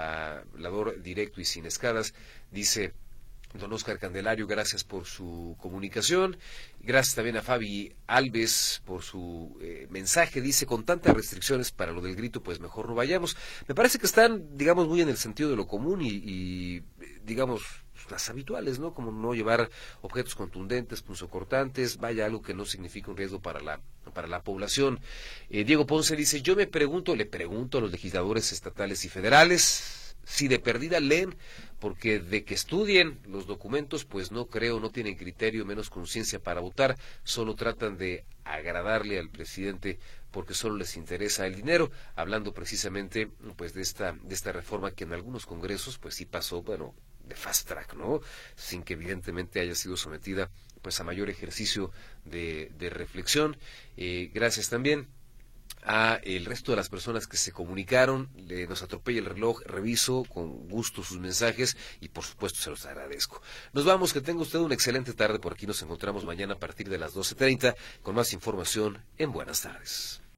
hablador directo y sin escalas. Dice don Oscar Candelario: gracias por su comunicación. Gracias también a Fabi Alves por su eh, mensaje. Dice: con tantas restricciones para lo del grito, pues mejor no vayamos. Me parece que están, digamos, muy en el sentido de lo común y, y digamos... las habituales, ¿no? Como no llevar objetos contundentes, punzocortantes, vaya, algo que no significa un riesgo para la para la población. Eh, Diego Ponce dice: yo me pregunto, le pregunto a los legisladores estatales y federales si de perdida leen, porque de que estudien los documentos, pues no creo, no tienen criterio, menos conciencia para votar, solo tratan de agradarle al presidente porque solo les interesa el dinero, hablando precisamente pues de esta de esta reforma que en algunos congresos pues sí pasó, bueno, de fast track, ¿no? Sin que evidentemente haya sido sometida pues a mayor ejercicio de, de reflexión. Eh, gracias también a el resto de las personas que se comunicaron. Le, nos atropella el reloj, reviso con gusto sus mensajes y por supuesto se los agradezco. Nos vamos, que tenga usted una excelente tarde. Por aquí nos encontramos mañana a partir de las doce treinta con más información en Buenas Tardes.